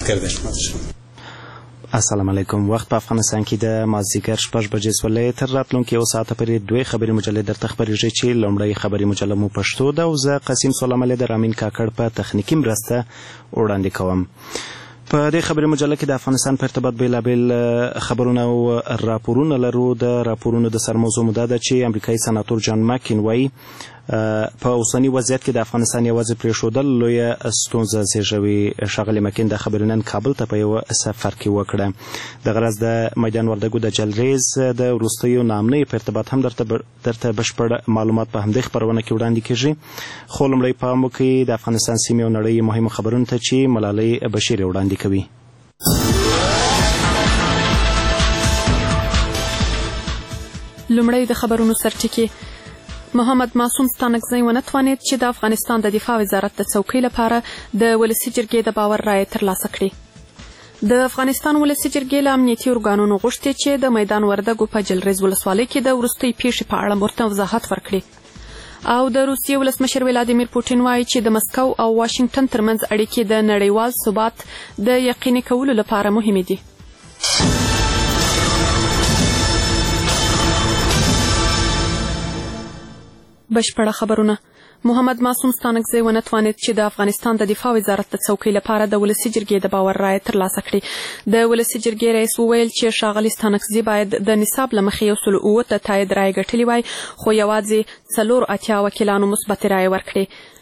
متشکر شما. السلام علیکم. وخت په افغانستان کې د مازدیګر 6 بجې سولې تر راتلونکي یو ساعت پورې دوه خبري مجلې درته خبرېږي چې لومړی خبري مجله مو پښتو ده او زه قاسم سلام د رامین کاکړ په تخنیکی مرسته وړاندې کوم. په دې خبري مجله کې د افغانستان په ارتباط بیلابیل خبرونه او راپورونه لرو. د راپورونو د سرموضوع مو ده چې امریکایي سناتور جان مکین وایي په اوسنی وضعیت کې د افغانستان یوازې پرېښودل لویه ستونزه زیږوي. ښاغلی مکین د خبرې نن کابل ته په یو سفر کې وکړه. د غرض د میدان وردګو د جلریز د وروستیو نامنې په ارتباط هم درته بشپړ معلومات په همدې خپرونه کې وړاندې کیږي. خو لومړی پام وکړئ د افغانستان سیمې او نړۍ مهمو خبرونو ته چې ملالۍ بشیر وړاندې کوي. لومړی د خبرونو سرټکی. محمد معصوم ستانکزی ونتوانید چې د افغانستان د دفاع وزارت د څوکۍ لپاره د ولسي جرګې د باور رایه ترلاسه کړي. د افغانستان ولسي جرګې له امنیتي ارګانونو غوښتي چې د میدان وردګو په جلریز ولسوالۍ کې د وروستۍ پیښې په اړه ورته وضاحت ورکړي. او د روسیې ولسمشر ولادیمیر پوټین وایي چې د مسکو او واشنگټن ترمنځ اړیکې د نړیوال ثبات د یقیني کولو لپاره مهمې دي. بشپړه خبرونه. محمد معصوم ستانکزی ونتوانید چې د افغانستان د دفاع وزارت د څوکۍ لپاره د ولسي جرګې د باور رایه ترلاسه کړي. د ولسي جرګې رئیس وویل چې ښاغلی ستانکزی باید د نصاب له مخې 108 د تایید رایې ګټلې وای خو یوازې 84 وکیلانو مثبت رایې ورکړې.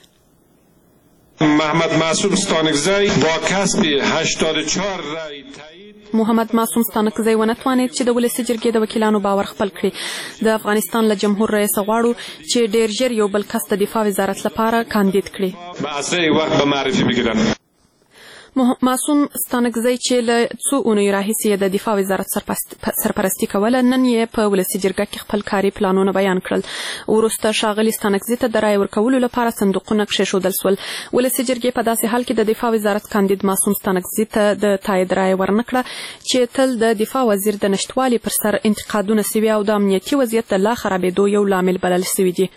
محمد معصوم ستانکزی با کسب 84 رای محمد معصوم ستانکزی ونتوانید چې د ولسي جرګې د وکیلانو باور خپل کړي. د افغانستان له جمهور رئیس غواړو چې ډیر ژر یو بل کس د دفاع وزارت لپاره کاندید کړي. به اسرع وخت به معرفي بگیرن. معصوم ستانکزی چې له څو اونیو راهیسې د دفاع وزارت سرپرستي کوله نن یې په ولسي جرګه کې خپل کاري پلانونه بیان کړل. وروسته ښاغلي ستانکزي ته د رایې ورکولو لپاره صندوقونه کېښودل سول. ولسي جرګې په داسې حال کې د دفاع وزارت کاندید معصوم ستانکزي ته د تایید رایې ورنه کړه چې تل د دفاع وزیر د نشتوالي پر سر انتقادونه سوي او د امنیتي وضعیت د لا خرابېدو یو لامل بلل سوي دي.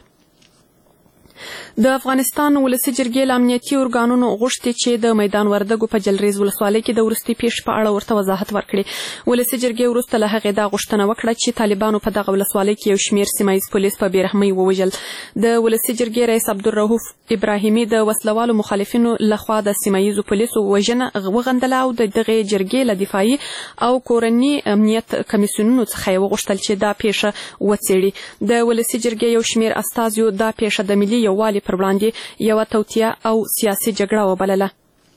د افغانستان ولسي جرګې له امنیتي ارګانونو غوښتي چې د میدان وردګو په جلریز ولسوالۍ کې د وروستۍ پیښې په اړه ورته وضاحت ورکړي. ولسي جرګې وروسته له هغې دا غوښتنه وکړه چې طالبانو په دغه ولسوالۍ کې یو شمېر سیمه ییز پولیس په بېرحمۍ ووژل. د ولسي جرګې رئیس عبدالرؤف ابراهیمي د وسلوالو مخالفینو لخوا د سیمه ییزو پولیسو وژنه وغندله او د دغې جرګې له دفاعي او کورني امنیت کمیسیونونو څخه یې وغوښتل چې دا پیښه وڅېړي. د ولسي جرګې یو شمېر استازیو دا پیښه د ملي یووالي پر وړاندې یوه توطیه او سیاسي جګړه وبلله.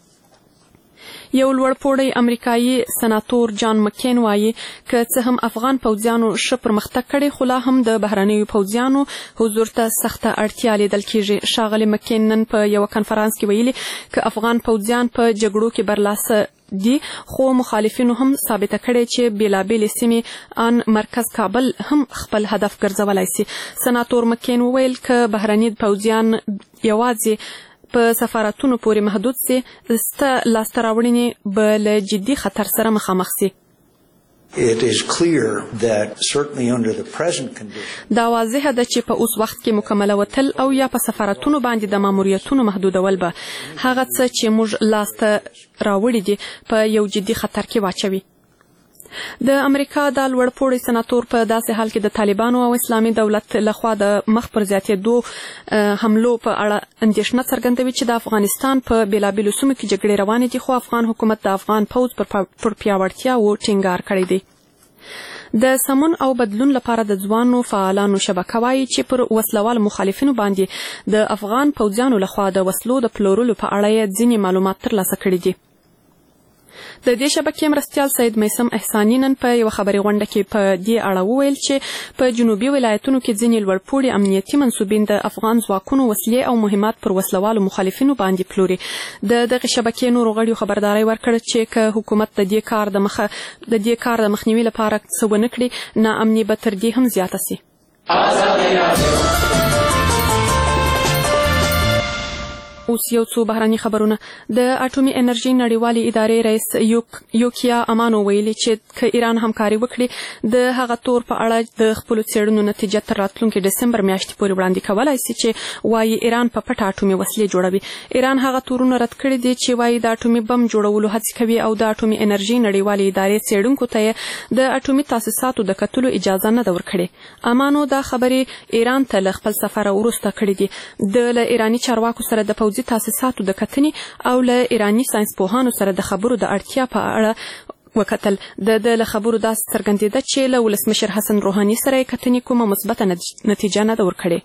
یو لوړپوړی امریکایي سناتور جان مکین وایي که څه هم افغان پوځیانو ښه پرمختګ کړی خو لا هم د بهرنیو پوځیانو حضور ته سخته اړتیا لیدل کیږي. ښاغلی مکین نن په یوه کنفرانس کې ویلي که افغان پوځیان په جګړو کې برلاسه دي خو مخالفینو هم ثابته کړې چې بیلابیلې سیمې ان مرکز کابل هم خپل هدف ګرځولی سي. سناتور مکین وویل که بهرني پوځیان یوازې په سفارتونو پورې محدود سي سته لاسته راوړنې به له جدي خطر سره مخامخ سي. دا واضحه ده چې په اوس وخت کې مکمله وتل او یا په سفارتونو باندې د ماموریتونو محدودول به هغه څه چې موږ لاسته راوړي دي په یو جدي خطر کې واچوي. د امریکا د لوړپوړي سناتور په داسې حال کې د طالبانو او اسلامي دولت لخوا د مخ پر زیاتېدو حملو په اړه اندېښنه څرګندوي چې د افغانستان په بیلابیلو سیمو کې جګړې روانې دي خو افغان حکومت د افغان پوځ پر پیاوړتیا و ټینګار کړی دی. د سمون او بدلون لپاره د ځوانو فعالانو شبکه وایي چې پر وسلوال مخالفینو باندې د افغان پوځیانو لخوا د وسلو د پلورلو په اړه یې ځینې معلومات ترلاسه کړي دي. د دې شبکې مرستیال سید میثم احساني نن په یوه خبري غونډه کې په دې اړه وویل چې په جنوبي ولایتونو کې ځینې لوړپوړي امنیتي منصوبین د افغان ځواکونو وسلې او مهمات پر وسلوالو مخالفینو باندې پلوري. د دغه شبکې نورو غړیو خبرداری ورکړه چې که حکومت د دې کار د مخنیوي لپاره څه ونه کړي ناامني به تر دې هم زیاته سي. اوس یو څو بهراني خبرونه. د اټومي انرژي نړیوالې ادارې رئیس یوکیا امانو ویلي چې که ایران همکاري وکړي د هغه تور په اړه د خپلو څېړنو نتیجه تر راتلونکي ډسمبر میاشتې پورې وړاندې کولی سي چې وایي ایران په پټه اټومي وسلې جوړوي. ایران هغه تورونه رد کړي دي چې وایي د اټومي بم جوړولو هڅې کوي او د اټومي انرژي نړیوالې ادارې څېړونکو ته د اټومي تاسیساتو د کتلو اجازه نه ده ورکړې. امانو دا خبرې ایران ته له خپل سفر وروسته کړي دي. د له ایراني چارواکو سره د پوځي تاسیساتو د کتنې او له ایراني ساينس پوهانو سره د خبرو د اړتیا په اړه وکتل. د له خبرو داسې څرګندېده چې له ولسمشر حسن روحاني سره یې کتنې کومه مثبته نتیجه نه ده ورکړې.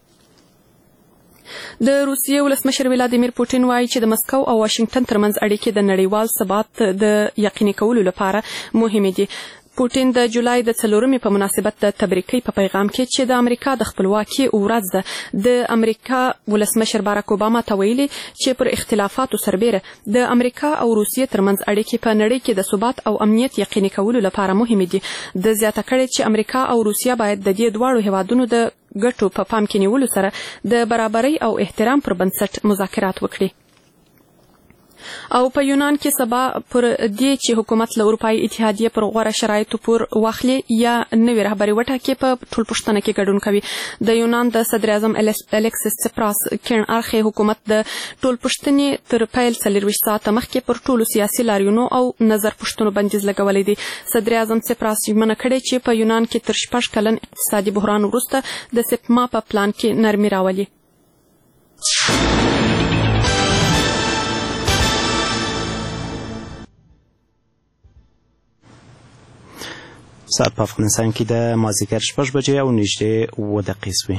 د روسیې ولسمشر ولادیمیر پوټین وایي چې د مسکو او واشنگټن ترمنځ اړیکې د نړیوال ثبات د یقیني کولو لپاره مهمې دي. پوټین د جولای د 4 په مناسبت د تبریکۍ په پیغام کې چې د امریکا د خپلواکۍ ورځ ده د امریکا ولسمشر باراک اوباما ته ویلي چې پر اختلافاتو سربېره د امریکا او روسیې ترمنځ اړیکې په نړۍ کې د ثبات او امنیت یقیني کولو لپاره مهمې دي. د زیاته کړي چې امریکا او روسیه باید د دې دواړو هیوادونو د ګټو په پام کې نیولو سره د برابرۍ او احترام پر بنسټ مذاکرات وکړي. او په یونان کې سبا پر دې چې حکومت له اروپایي اتحادیې پر غوره شرایطو پور واخلي یا نوې رهبري وټاکي په ټولپوښتنه کې ګډون کوي. د یونان د صدر اعظم الکسیس سپراس کڼ اړخې حکومت د ټولپوښتنې تر پیل 24 ساعته مخکې پر ټولو سیاسي لاریونو او نظر پوښتنو بندیز لګولی دی. صدر اعظم سپراس ژمنه کړې چې په یونان کې تر 6 کلن اقتصادي بحران وروسته د سپما په پلان کې نرمي راولي. ساعت په افغانستان کې د مازدیګر 6 بجې او نږدې 7 دقیقې شوې.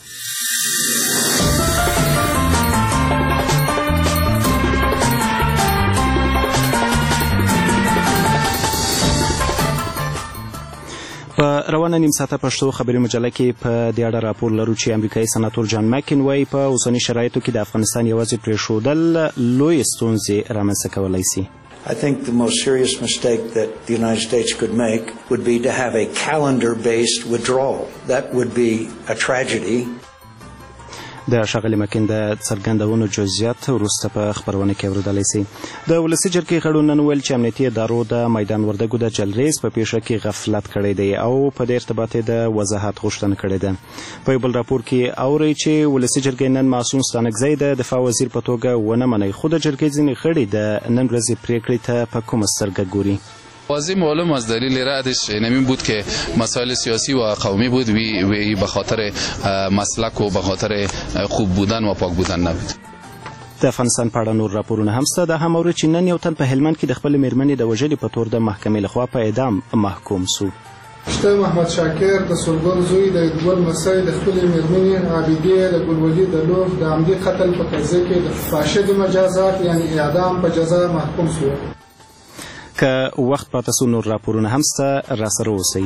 په روانه نیم ساعته پښتو خبري مجله کې په دې اړه راپور لرو چې امریکایي سناتور جان مکین وایي په اوسني شرایطو کې د افغانستان یوازې پرېښودل لوی ستونزې رامنځته کولی سي. I think the most serious mistake that the United States could make would be to have a calendar-based withdrawal. That would be a tragedy. د ښاغلي مکین د څرګندونو جزئیات وروسته په خپرونه کې اورېدلی سي. د ولسي جرګې غړو نن ویل چې امنیتي ادارو د میدان وردګو د جلریز په پیښه کې غفلت کړی دی او په دې ارتباط یې د وضاحت غوښتنه کړې ده. په یو بل راپور کې اورئ چې ولسي جرګې نن معصوم ستانکزی د دفاع وزیر په توګه ونه منئ، خو د جرګې ځینې غړي د نن ورځې پرېکړې ته په کومه سترګه ګوري؟ واضح معلوم از دلیل ردش نمی بود که مسائل سیاسی و قومی بود وی به خاطر مسلک و به خاطر خوب بودن و پاک بودن نبود. د افغانستان په اړه نور راپورونه هم شته. د هم اورئ چې نن یو تن په هلمند کې د خپلې مېرمنې د وژلې په تور د محکمې لخوا په اعدام محکوم سو. شته محمد شاکر د سلګون زوی د ګل مسای د خپلې مېرمنې عابدې د ګلولي د لور د عمدي قتل په قضیه کې د فاسد مجازات یعنی اعدام په جزا محکوم شو. که وخت پاته سو نور راپورونه هم شته، راسره اوسئ.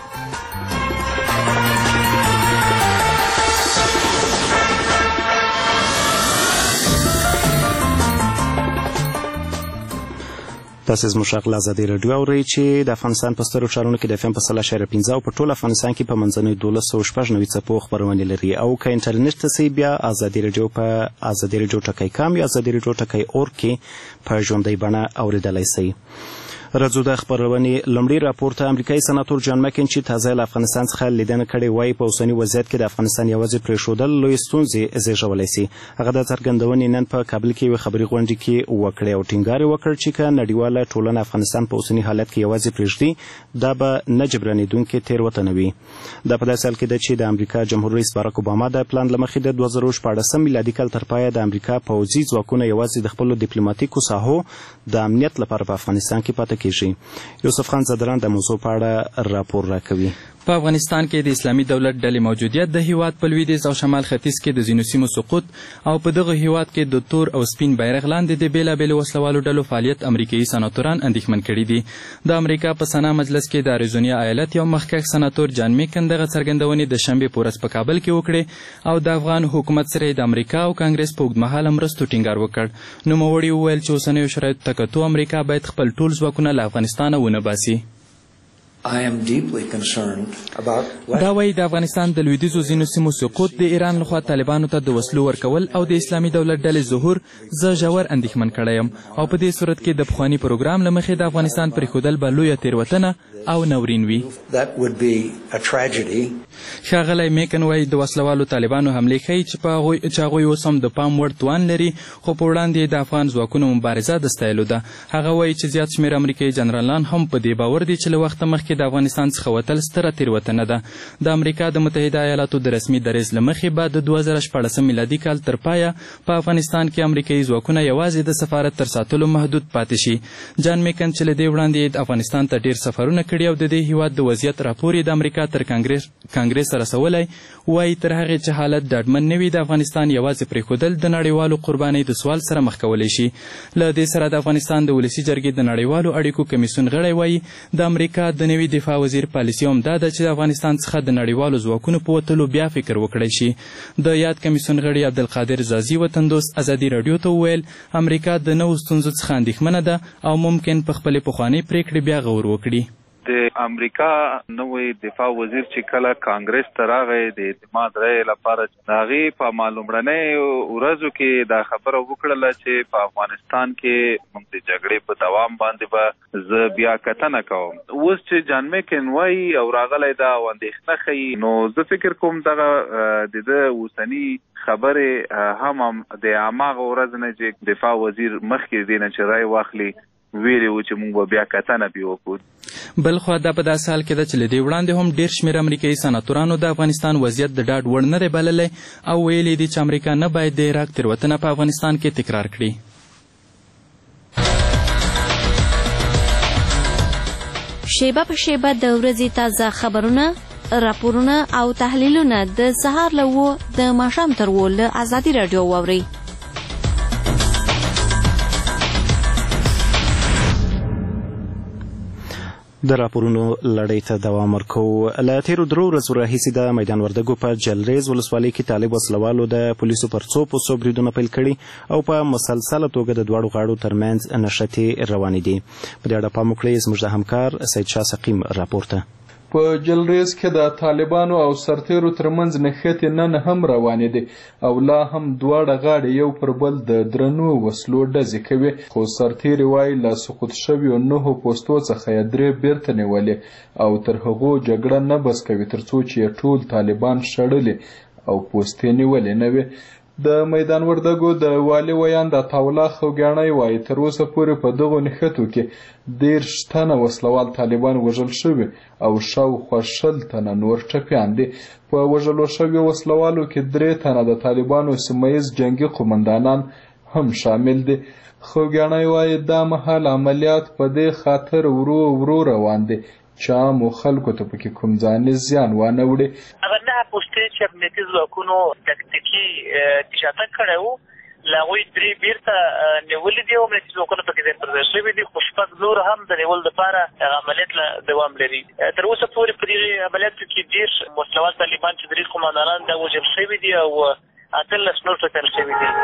تاسو زموږ غږ له ازادي راډیو اورئ چې د افغانستان په سترو ښارونو کې د FM په 100.15 او په ټول افغانستان کې په منځنۍ 1290 څپو خپرونې لري. او که انټرنیټ ته سئ بیا ازادي راډیو په ازادي راډیو ټکی کام یا ازادي راډیو ټکی اور کې په ژوندۍ بڼه اورېدلی سئ. راځو د خپرونې لومړي راپور ته. امریکایي سناتور جان مکین چې تازه له افغانستان څخه لیدنه کړې وایي په اوسني وضعیت کې د افغانستان یوازې پرېښودل لویې ستونزې زېږولی سي. هغه دا څرګندونې نن په کابل کې یوې خبري غونډې کې وکړې او ټینګار یې وکړ چې که نړیواله ټولنه افغانستان په اوسني حالت کې یوازې پرېږدي دا به نه جبرانېدونکې تېروتنه وي. دا په داسې حال کې ده چې د امریکا جمهور رئیس باراک اوباما د پلان له مخې د 2014 میلادي کال تر پایه د امریکا پوځي ځواکونه یوازې د خپلو ډیپلوماتیکو ساحو د امنیت لپاره په افغانستان کې پاتې کیږي. یوسف خان زدران د موضوع په اړه راپور راکوي. په افغانستان کې د اسلامي دولت ډلې موجودیت د هیواد په لویدیځ او شمال ختیځ کې د ځینو سیمو سقوط او په دغه هیواد کې د تور او سپین بیرغ لاندې د بېلابېلو وسلوالو ډلو فعالیت امریکایي سناتوران اندېښمن کړي دي. د امریکا په سنا مجلس کې د اریزونا ایالت یو مخکښ سناتور جان میکن دغه څرګندونې د شنبې په ورځ په کابل کې وکړې او د افغان حکومت سره د امریکا او کانګرس په اوږدمهاله مرستو ټینګار وکړ. نوموړي وویل چې اوسنیو شرایطو ته کتو امریکا باید خپل ټول ځواکونه له افغانستانه ونه باسي. دا وایي د افغانستان د لویدیځو ځینو سیمو سقوط د ایران لخوا طالبانو ته د وسلو ورکول او د اسلامي دولت ډلې ظهور زه ژور اندېښمن کړی یم او په دې صورت کې د پخواني پروګرام له مخې د افغانستان پرېښودل به لویه تېروتنه او نورین وي. ښاغلی میکن وایي د وسلوالو طالبانو حملې ښیي چې هغوی اوس هم د پام وړ توان لري خو په وړاندې د افغان ځواکونو مبارزه د ستایلو ده. هغه وایي چې زیات شمېر امریکایي جنرالان هم په دې باور دي چې له وخته مخکې د افغانستان څخه وتل ستره تېروتنه ده. د امریکا د متحده ایالاتو د رسمي دریځ له مخې به د 2014 میلادي کال تر پایه په افغانستان کې امریکایي ځواکونه یوازې د سفارت تر ساتلو محدود پاتې شي. جان میکن چې له دې وړاندې د افغانستان ته ډېر سفرونه کړي او د دې هیواد د وضعیت راپور یې د امریکا تر کانګرس رسولی، وایي تر هغې چې حالت ډاډمن نه وي د افغانستان یوازې پرېښودل د نړیوالو قربانۍ د سوال سره مخ کولی شي. له دې سره د افغانستان د ولسي جرګې د نړیوالو اړیکو کمیسیون غړی وایي د امریکا د نوي دفاع وزیر پالیسي هم دا ده چې د افغانستان څخه د نړیوالو ځواکونو په وتلو بیا فکر وکړی شي. د یاد کمیسیون غړي عبدالقادر زازي وطندوست ازادي راډیو ته وویل امریکا د نوو ستونزو څخه اندېښمنه ده او ممکن په خپلې پخوانۍ پرېکړې بیا غور وکړي. د امریکا نوی دفاع وزیر چې کله کانګرس ته راغی د اعتماد رایې لپاره د هغې په معلومړنیو ورځو کې دا خبره وکړله چې په افغانستان کې موږ د جګړې په دوام باندې به زه بیا کتنه کوم. اوس چې جان میکن وایي او راغلی دا او اندېښنه ښیي نو زه فکر کوم دغه د ده اوسني خبرې هم د هماغه ورځ نه چې دفاع وزیر مخکې دې نه چې رایې واخلي ویلي و چې موږ به بیا کتنه پرې وکړو. بلخوا دا په داسې حال کې ده چې له دې وړاندې هم ډېر شمېر امریکایي سناتورانو د افغانستان وضعیت د ډاډ وړ نه دی بللی او ویلي دي چې امریکا نه باید د عراق تېروتنه په افغانستان کې تکرار کړي. شیبه په شیبه د ورځې تازه خبرونه، راپورونه او تحلیلونه د سهار له 7 د ماښام تر 8 له ازادي راډیو واورئ. د راپورونو لړۍ ته دوام ورکوو. له تېرو 3 ورځو راهیسې د میدان وردګو په جلریز ولسوالۍ کې طالب وسلوالو د پولیسو پر څو پوستو بریدونه پیل کړي او په مسلسله توګه د دواړو غاړو ترمنځ نښتې روانې دي. په دې اړه پام وکړئ زموږ د همکار سید شاه سقیم راپور ته. په جلریز کې د طالبانو او سرتیرو ترمنځ نښتې نن هم روانې دي او لا هم دواړه غاړې یو پر بل د درنو وسلو ډزې کوي، خو سرتیري وایي له سقوط شویو 9 پوستو څخه یې 3 بیرته نیولې او تر هغو جګړه نه بس کوي تر څو چې یې ټول طالبان شړلي او پوستې نیولې نه وي. د میدان وردګو د والي ویان د عطاالله خوږیاڼی وایي تر اوسه پورې په دغو نښتو کې 13 تنه وسلوال طالبان وژل شوي او شاوخوا 20 تنه نور ټپیان دي. په وژلو شویو وسلوالو کې 3 تنه د طالبانو سیمه ییز جنګي قومندانان هم شامل دي. خوږیاڼی وایي دا مهال عملیات په دې خاطر ورو روان دي چې عامو خلکو ته پکې کوم ځاني زیان وانه وړي. هغه 9 پوستې چې امنیتي ځواکونو تکتیکي کشافت کړی و له هغوی 3 بیرته نیولي دي او امنیتي ځواکونه پکې ځای پر ځای شوي دي، خو 6 نور هم د نیولو دپاره هغه عملیات دوام لري. تر اوسه پورې په دې عملیاتو کې 10 وسلوال طالبان چې 3 قومندانان دا وژل شوي دي او 18 نور ټپیان شوي دي.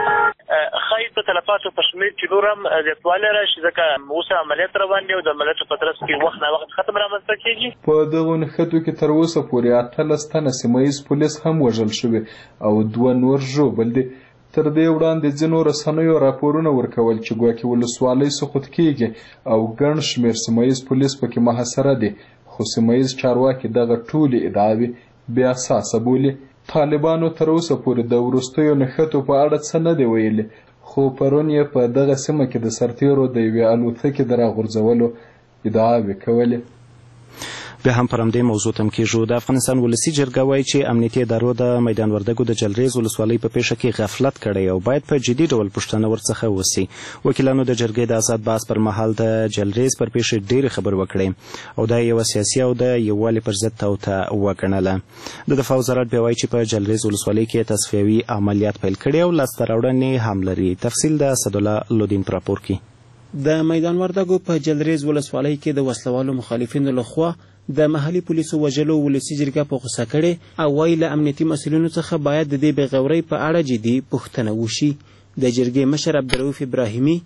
ښایي د تلفاتو په شمېر کې نور هم زیاتوالی راشي ځکه اوس عملیات روان دي او د عملیاتو په ترڅ کې وخت نا وخت ختم رامنځته کېږي. په دغو نښتو کې تر اوسه پورې 18 تنه سیمه ییز پولیس هم وژل شوي او 2 نور ژوبل دي. تر دې وړاندې ځینو رسنیو راپورونه ورکول چې ګواکې ولسوالۍ سقوط کېږي او ګڼ شمېر سیمه ییز پولیس پکې محاصره دي، خو سیمه ییز چارواکي دغه ټولې ادعاوې بې اساسه بولي. طالبانو تر اوسه پورې د وروستیو نښتو په اړه څه نه دي ویلي، خو پرون یې په دغه سیمه کې د سرتیرو د یوې الوتکې د راغورځولو ادعاوې کولې. بیا هم پر همدې موضوع تم کېږو. د افغانستان ولسي جرګه وایي چې امنیتي ادارو د میدان وردګو د جلریز ولسوالۍ په پیښه کې غفلت کړی او باید په جدي ډول پوښتنه ورڅخه وسي. وکیلانو د جرګې د آزاد بحث پر مهال د جلریز پر پیښې ډېرې خبرې وکړې او دا یوه سیاسي او د یووالي پر ضد توطئه وګڼله. د دفاع وزارت بیا وایي چې په جلریز ولسوالۍ کې تصفیوي عملیات پیل کړي او لاسته راوړنې هم لري. تفصیل د اسدالله لودین په راپور کې. د میدان وردګو په جلریز ولسوالۍ کې د وسلوالو مخالفینو لخوا د محلي پولیسو وژلو ولسي جرګه په غوسه کړې او وایي له امنیتي مسؤلینو څخه باید د دې بېغورۍ په اړه جدي پوښتنه وشي. د جرګې مشر عبدالرؤف ابراهیمي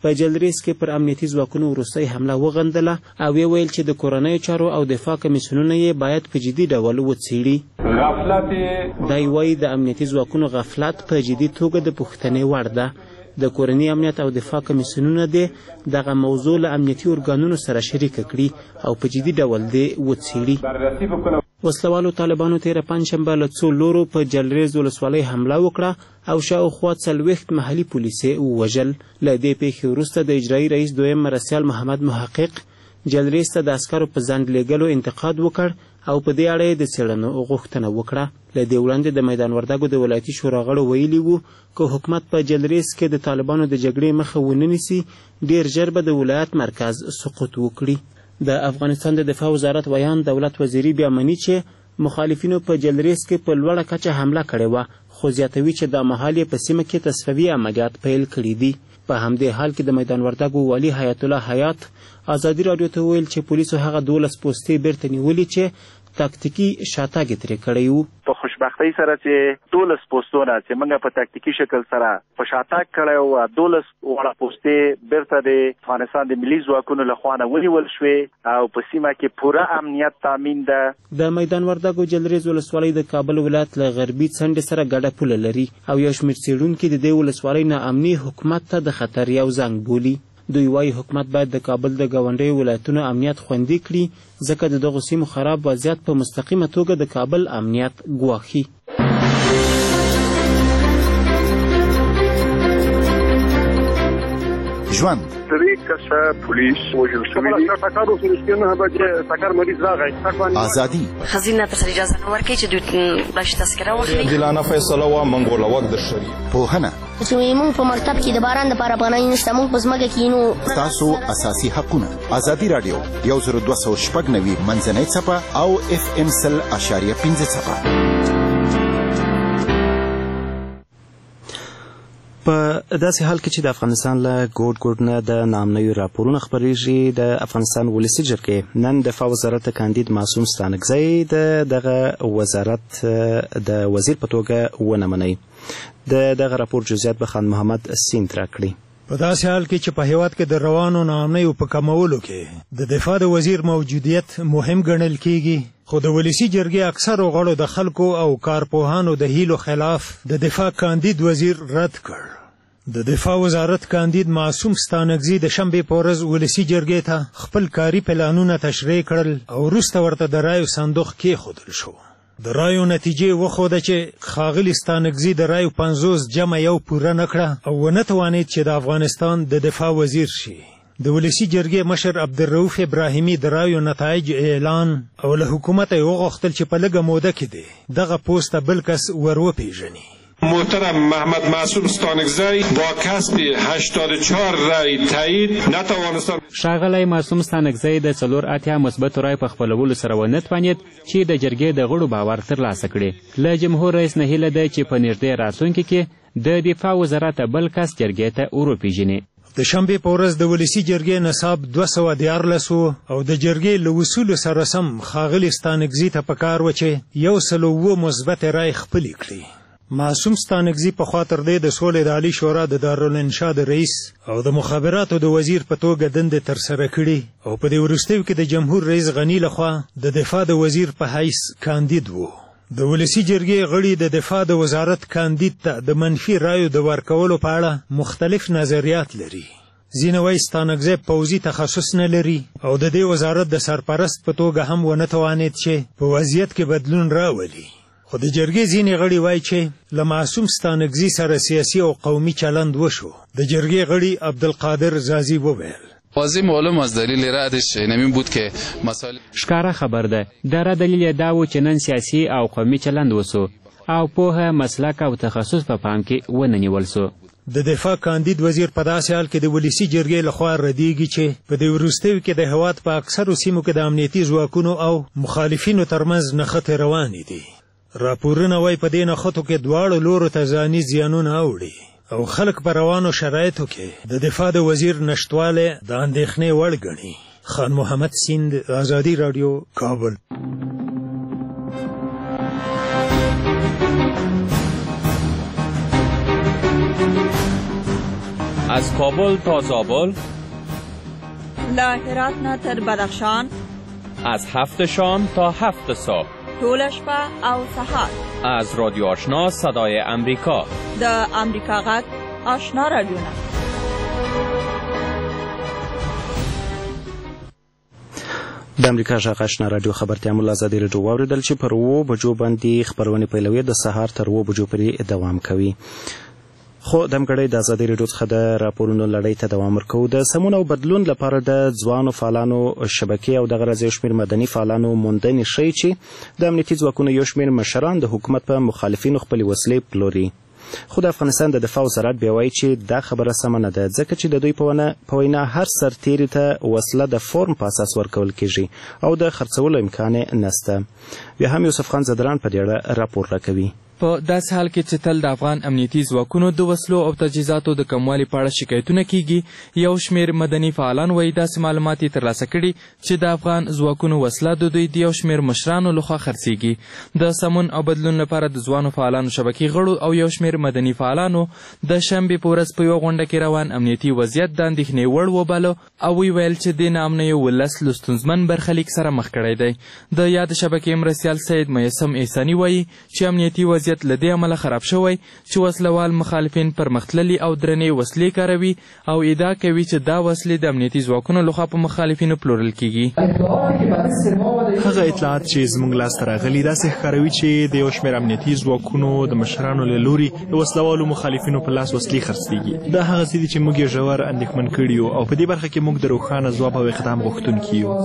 په جلریز کې پر امنیتي ځواکونو وروستۍ حمله وغندله او ویل چې د کورنیو چارو او دفاع کمیسیونونه یې باید په جدي ډول وڅېړي. دا وایي د امنیتي ځواکونو غفلت په جدي توګه د پوښتنې وړ ده. د کورني امنیت او دفاع کمیسیونونه دې دغه موضوع له امنیتي ارګانونو سره شریکه کړي او په جدي ډول دې وڅېړي. وسلوالو طالبانو تېره پنجشنبه له څو لورو په جلریز ولسوالۍ حمله وکړه او شاوخوا 40 محلي پولیس یې ووژل. له دې پیښې وروسته د اجرایي رئیس دویم مرستیال محمد محقق جلریز ته د عسکرو په ځنډ لیږلو انتقاد وکړ او په دې اړه یې د څېړنو غوښتنه وکړه. له دې وړاندې د میدان وردګو د ولایتي شورا غړو ویلي وو که حکومت په جلریز کې د طالبانو د جګړې مخه ونه نیسي ډېر ژر به د ولایت مرکز سقوط وکړي. د افغانستان د دفاع وزارت ویان دولت وزیري بیا مني چې مخالفینو په جلریز کې په لوړه کچه حمله کړې وه، خو زیاتوي چې دا مهال یې په سیمه کې تصفیوي عملیات پیل کړي دي. په همدې حال کې د میدان وردګو والي حیات الله حیات ازادي راډیو ته ویل چې پولیسو هغه 12 پوستې بیرته نیولې چې تاکتیکي شاتګ ترې کړی وو. په خوشبختۍ سره چې 12 پوسټونه چې موږ په تاکتیکي شکل سره په شاتګ کړی وو، 12 وړه پوستې بیرته د افغانستان د ملي ځواکونو لخوا نه ونیول شوې او په سیمه کې پوره امنیت تامین ده. د میدان وردګو جلریز ولسوالۍ د کابل ولایت له غربي څنډې سره ګډه پوله لري او یو شمېر څېړونکي د دې ولسوالۍ ناامني حکومت ته د خطر یو زنګ بولي. دوی وايي حکومت باید د کابل د ګاونډیو ولایتونو امنیت خوندي کړي ځکه د دغو سیمو خراب وضعیت په مستقیمه توګه د کابل امنیت ګواښي. ژوند 3 کسه پولیس وژل شوي دي. ازادي خزینه تر اجازه نه ورکوي چې دوی بلش تذکره واخلي. عادلانه فیصله وه منګول وخت در شري. پوهنه چې موږ په مکتب کې د باران د پاره پناه نشته، موږ په ځمکه کې نو تاسو اساسي حقونه. ازادي رادیو 102.9 منځنۍ څپه او FM 100.5 څپه. په داسې حال کې چې د افغانستان له ګوټ نه د ناامنیو راپورونه خپریږي، د افغانستان ولسي جرګې نن دفاع وزارت کاندید معصوم ستانکزی د دغه وزارت د وزیر په توګه ونه مني. دغه راپور جزئیات به خان محمد سیند راکړي. په داسې حال کې چې په هیواد کې د روانو ناامنیو په کمولو کې د دفاع د وزیر موجودیت مهم ګڼل کیږي، خو د ولسي جرګې اکثرو غړو د خلکو او کارپوهانو د هیلو خلاف د دفاع کاندید وزیر رد کړ. د دفاع وزارت کاندید معصوم ستانکزی د شنبې په ورځ ولسي جرګې ته خپل کاري پلانونه تشریح کړل او وروسته ورته د رایو صندوق کېښودل شو. د رایو نتیجې وښوده چې ښاغلي ستانکزي د رایو 50 جمع یو پوره نه کړه او ونه توانید چې د افغانستان د دفاع وزیر شي. د ولسي جرګې مشر عبدالرؤف ابراهیمي د رایو نتایج اعلان او له حکومته یې وغوښتل چې په لږه موده کې دی دغه پوسټ ته بل کس ور وپېژني. محترم محمد معصوم ستانکزی با کسب 84 رای تایید نتوانستند. ښاغلی معصوم ستانکزی د 84 مثبتو رای په خپلولو سره ونه توانید چې د جرګې د غړو باور ترلاسه کړي. له جمهور رئیس نه هیله ده چې په نږدې راتلونکي کې د دفاع وزارت بل کس جرګې ته وروپېژني. د شنبې په ورځ د ولسي جرګې نصاب 214 او د جرګې له اصولو سره سم ښاغلي ستانکزي ته پکار و چې 107 مثبت رای خپلې کړي. معصوم ستانکزي پخوا تر دې د سولې د عالي شورا د دارالانشا د رئیس او د مخابراتو د وزیر په توګه دندې ترسره کړي او په دې وروستیو کې د جمهور رئیس غني لخوا د دفاع د وزیر په حیث کاندید و. د ولسي جرګې غړي د دفاع د وزارت کاندید ته د منفي رایو د ورکولو په اړه مختلف نظریات لري. ځینې وایي ستانکزی پوځي تخصص نه لري او د دې وزارت د سرپرست په توګه هم ونه توانید چې په وضعیت کې بدلون راولي. خو د جرګې ځینې غړي وایي چې له معصوم ستانکزي سره سیاسي او قومي چلند وشو. د جرګې غړي عبدالقادر زازي وویل واضح معلوم از دلیل ردش نمیم بود که مسائل ښکاره خبر ده دره دلیل دا و چې نن سیاسي او قومي چلند وسو او پوهه مسلک او تخصص په پام کې ونه نیول سو. د دفاع کاندید وزیر په داسې حال کې د ولسي جرګې لخوا ردیږي چې په دې وروستیو کې د هېواد په اکثرو سیمو کې د امنیتي ځواکونو او مخالفینو ترمنځ نښتې روانې دي. راپورونه وایي په دې نښتو کې دواړو لورو ته ځاني زیانونه اوړي او خلک په روانو شرایطو کې د دفاع د وزیر نشتوالی د اندېښنې وړ ګڼي. خان محمد سیند، ازادي راډیو، کابل. از کابل تا زابل، له هرات نه تر بدخشان، از 7 شام تا 7 صبح، ټوله شپه او سهار. از رادیو آشنا صدای امریکا، د امریکا غږ آشنا رادیو. د امریکا غږ آشنا رادیو خبرتیا مو ازادي رادیو واوریدل چې پر 2 بجو باندې خبرونه پیلوي د سهار تر 2 بجو پورې دوام کوي. خو د امګړې د ازادي رادیو څخه د راپورونو لړۍ ته دوام ورکوي. د سمون او بدلون لپاره د ځوانو فعالانو شبکې او د غرض شمیر مدني فعالانو موندنې شي چې د امنیتي ځواکونو یو شمیر مشران د حکومت په مخالفینو خپل وسلې پلوري. خو د افغانستان د دفاع وزارت بیا وایي چې دا خبره سمه نه ده، ځکه چې د دوی په وینا هر سرتیري ته وسله د فورم په اساس ورکول کیږي او د خرڅولو امکان نشته. بیا هم یوسف خان زدران په دې اړه راپور راکوي. په داس حال کې چې تل د افغان امنیتي ځواکونو د وسلو او تجهیزاتو د کموالي په اړه شکایتونه کیږي، یو شمیر مدني فعالان وایي داسې معلومات یې ترلاسه کړي چې د افغان ځواکونو وسله د دوی د یو شمیر مشرانو لخوا خرڅیږي. د سمون او بدلون لپاره د ځوانو فعالانو شبکې غړو او یو شمیر مدني فعالانو د شنبې په ورځ په یوه غونډه کې روان امنیتي وضعیت د اندېښنې وړ وباله او ویل چې د ناامنۍ ولس له ستونزمن برخلیک سره مخ کړی دی. د یاد شبکې مرستیال سید میسم احساني وایي چې امنیتي وضعیت له دې امله خراب شوی چې وسلوال مخالفین پرمختللي او درنې وسلې کاروي او ادعا کوي چې دا وسلې د امنیتي ځواکونو لخوا په مخالفینو پلورل کیږي. هغه اطلاعات چې زموږ لاسته راغلي داسې ښکاروي چې د یو شمېر امنیتي ځواکونو د مشرانو له لوري د وسلوالو مخالفینو په لاس وسلې خرڅېږي. دا هغه څه دي چې موږ یې ژور اندېښمن کړي یو او په دې برخه کې موږ د روښانه ځواب او اقدام غوښتونکي یو.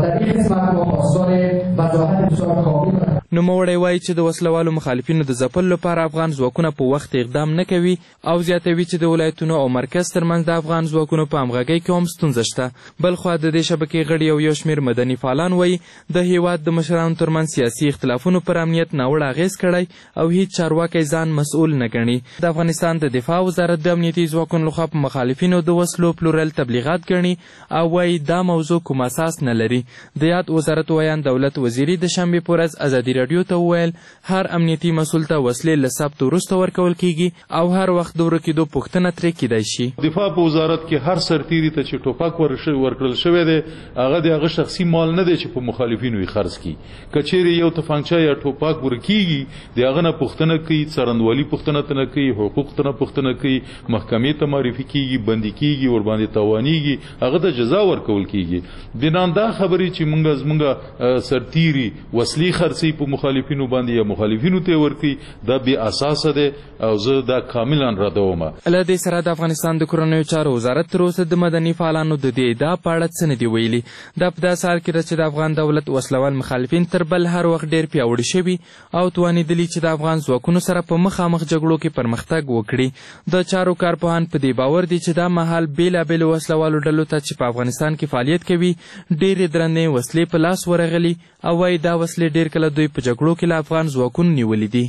نوموړی وایي چې د وسلوالو مخالفینو د ځپلو لپاره افغان ځواکونه په وخت اقدام نه کوي او زیاتوي چې د ولایتونو او مرکز ترمنځ د افغان ځواکونو په همغږۍ کې هم ستونزه شته. بلخوا د دې شبکې غړي او یو شمېر مدني فعالان وایي د هیواد د مشرانو ترمنځ سیاسي اختلافونو پر امنیت ناوړه اغېز کړی او هیڅ چارواکی ځان مسؤل نه ګڼي. د افغانستان د دفاع وزارت د امنیتي ځواکونو لخوا په مخالفینو د وسلو پلورل تبلیغات ګڼي او وایي دا موضوع کوم اساس نه لري. د یاد وزارت ویان دولت وزیري د شنبې په ورځ ازادي راډیو ته وویل هر امنیتي مسؤل ته وسلې له ثبت وروسته ورکول کیږي او هر وخت د ورکېدو پوښتنه ترې کیدای شي. دفاع په وزارت کې هر سرتیري ته چې ټوپک ورکړل شوی دی هغه د هغه شخصي مال نه دی چې په مخالفینو یې خرڅ کړي. که چیرې یو تفنګچه یا ټوپک ورکیږي د هغه نه پوښتنه کوي، څرنګوالي پوښتنه ته نه کوي، حقوق ته نه پوښتنه کوي، محکمې ته معرفي کیږي، بندي کیږي، ورباندې تاوانیږي، هغه ته جزا ورکول کیږي. بنان دا خبرې چې زمونږ سرتیري وسلې خرڅي په مخالفینو باندې یا مخالفینو ته ورکي دا بې اساسه ده او زه دا کاملا ردوم. له دې سره د افغانستان د کورنیو چارو وزارت تر اوسه د مدني فعالانو د دې ادعا په اړه څه نه دي ویلي. دا په داسې حال کې ده چې د افغان دولت وسلوال مخالفین تر بل هر وخت ډېر پیاوړي شوي او توانېدلي چې د افغان ځواکونو سره په مخامخ جګړو کې پرمختګ وکړي. د چارو کارپوهان په دې باور دي چې دا مهال بېلابېلو وسلوالو ډلو ته چې په افغانستان کې فعالیت کوي ډېرې درنې وسلې په لاس ورغلي او وایي دا وسلې ډېر کله دوی په جګړو کې له افغان ځواکونو نیولي دي.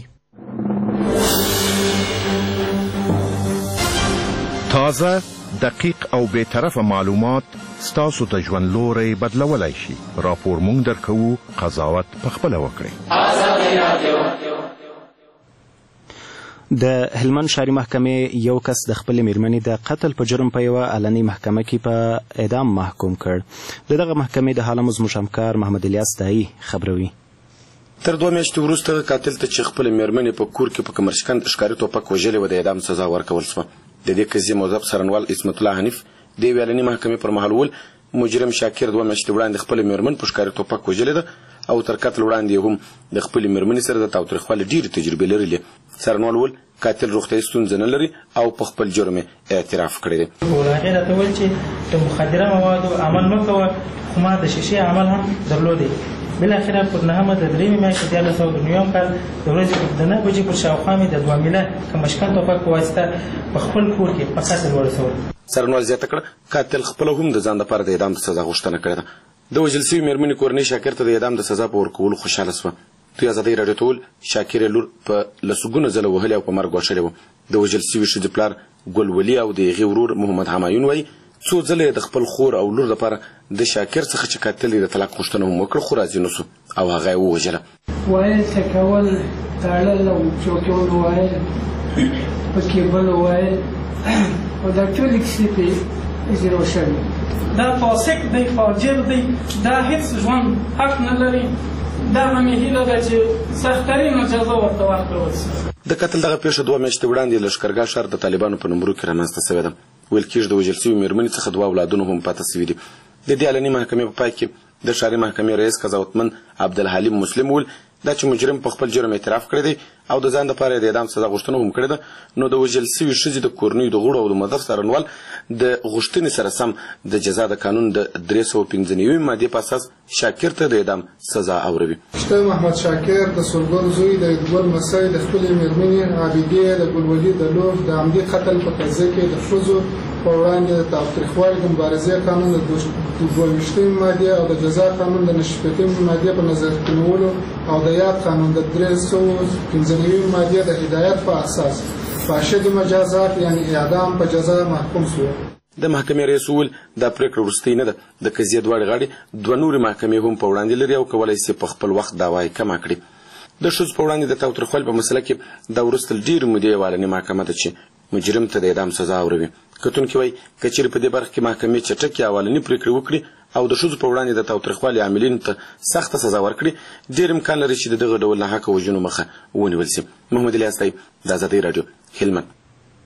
تازه، دقیق او بی‌طرفه معلومات ستاسو د ژوند لوری بدلولای شي. راپور مونږ درکوو، قضاوت پخپله وکړئ. د هلمند ښاري محکمې یو کس د خپلې مېرمنې د قتل په جرم په یوه علني محکمه کې په اعدام محکوم کړ. د دغه محکمې د حاله زموږ همکار محمد الیاس دایی خبروي. تر 2 میاشتې وروسته قاتل ته چې خپلې مېرمنې په کور کې په کمرشکند ښکاري ټوپک وژلې وه د اعدام سزا ورکول شوه. د دې قضیې موظف څارنوال عصمت الله حنیف د یوې علني محکمې پر مهال وویل مجرم شاکر 2 میاشتې وړاندې خپلې مېرمن په ښکاري ټوپک وژلې ده او تر قتل وړاندې یې هم د خپلې مېرمنې سره د تاوتریخوالي ډېرې تجربې لرلې. څارنوال وویل قاتل روغتیایي ستونزه نه لري او په خپل جرم اعتراف کړی دی. هغې راته وویل چې د مخدره موادو عمل مه کوه، خو ما د شیشې عمل هم درلودی. بالاخره پر 9 د 3 میاشتې 1999 کال د ورځې د 9 بجې پر شاوخوا مې د 2 میله کمشکن ټوپک په واسطه په خپل کور کې په قتل ورسول. څارنوال زیاته کړه قاتل خپله هم د ځان لپاره د اعدام د سزا غوښتنه کړې ده. د وژل شوي مېرمنې کورنۍ شاکر ته د اعدام د سزا په ورکولو خوشحاله شوه. دوی ازادۍ راډیو ته وویل شاکر یې لور په لسګونه ځله وهلې او په مرګ ګواښلې وه. د وژل شوي ښځې پلار ګل ولي او د هغې ورور محمد همایون وایي څو ځله یې د خپل خور او لور لپاره د شاکر څخه چې قاتل یې د طلاق غوښتنه هم وکړه خو راضي نه سو او هغه یې ووژله. ویل څه کول، تړل او چوکول ویل، پکې بل ویل او دا ټولې کیسې پرې زیرو شوي دا فاسق دی فاجر دی دا هیڅ ژوند حق نه لري دغه مې هیله ده چې سختترینه جزا ورته ورکړل شي. د قتل دغه پیښه 2 میاشتې وړاندې لښکرګاه ښار د طالبانو په نمبرو کې رامنځته شوې ده. ویل کېږي د وژل شوي مېرمنې څخه 2 اولادونه هم پاته شوي دي. د دې علني محکمې په پای کې د ښاري محکمې رئیس قضاوتمن عبدالحلیم مسلم وویل دا چې مجرم په خپل جرم اعتراف کړی دی او د ځان دپاره د اعدام سزا غوښتنه هم کړې ده، نو د وژل شوي ښځې د کورنیو د غړو او د مدر څارنوال د غوښتنې سره سم د جزا د قانون د 395 مادې په اساس شاکر ته د اعدام سزا اوروي. شته محمد شاکر د سولګل زوی د ګل مسای د خپلې مېرمنې عابدې د ګلولي د لور د عمدي قتل په قضیه کې د ښځو په وړاندې د تاوتریخوالي د مبارزې قانون د 22 مادې او د جزا قانون د 95 مادې په نظر کې نیولو او د یاد قانون د 395 مادې د هدایت په اساس فاسد مجازات یعنی اعدام په جزا محکوم شو. د محکمې رئیس وویل دا پریکړه وروستۍ نه ده، د قضیې دواړې غاړې 2 نورې محکمې هم په وړاندې لري او کولی شي په خپل وخت دعوا یې کمه کړي. د ښځو په وړاندې د تاوتریخوالي په مسله کې دا وروسته ډېرې مودې یوه علني محکمه ده چې مجرم ته د اعدام سزا اوروي. کتونکي وایي که چیرې په دې برخه کې محکمې چټکې اولني پریکړې وکړي او د ښځو په وړاندې د تاوتریخوالي عاملینو ته سخته سزا ورکړي، ډېر امکان لري چې د دغه ډول ناحقه وژنو مخه ونیول شي. محمد الیاس طیب، د ازادۍ راډیو، هلمند.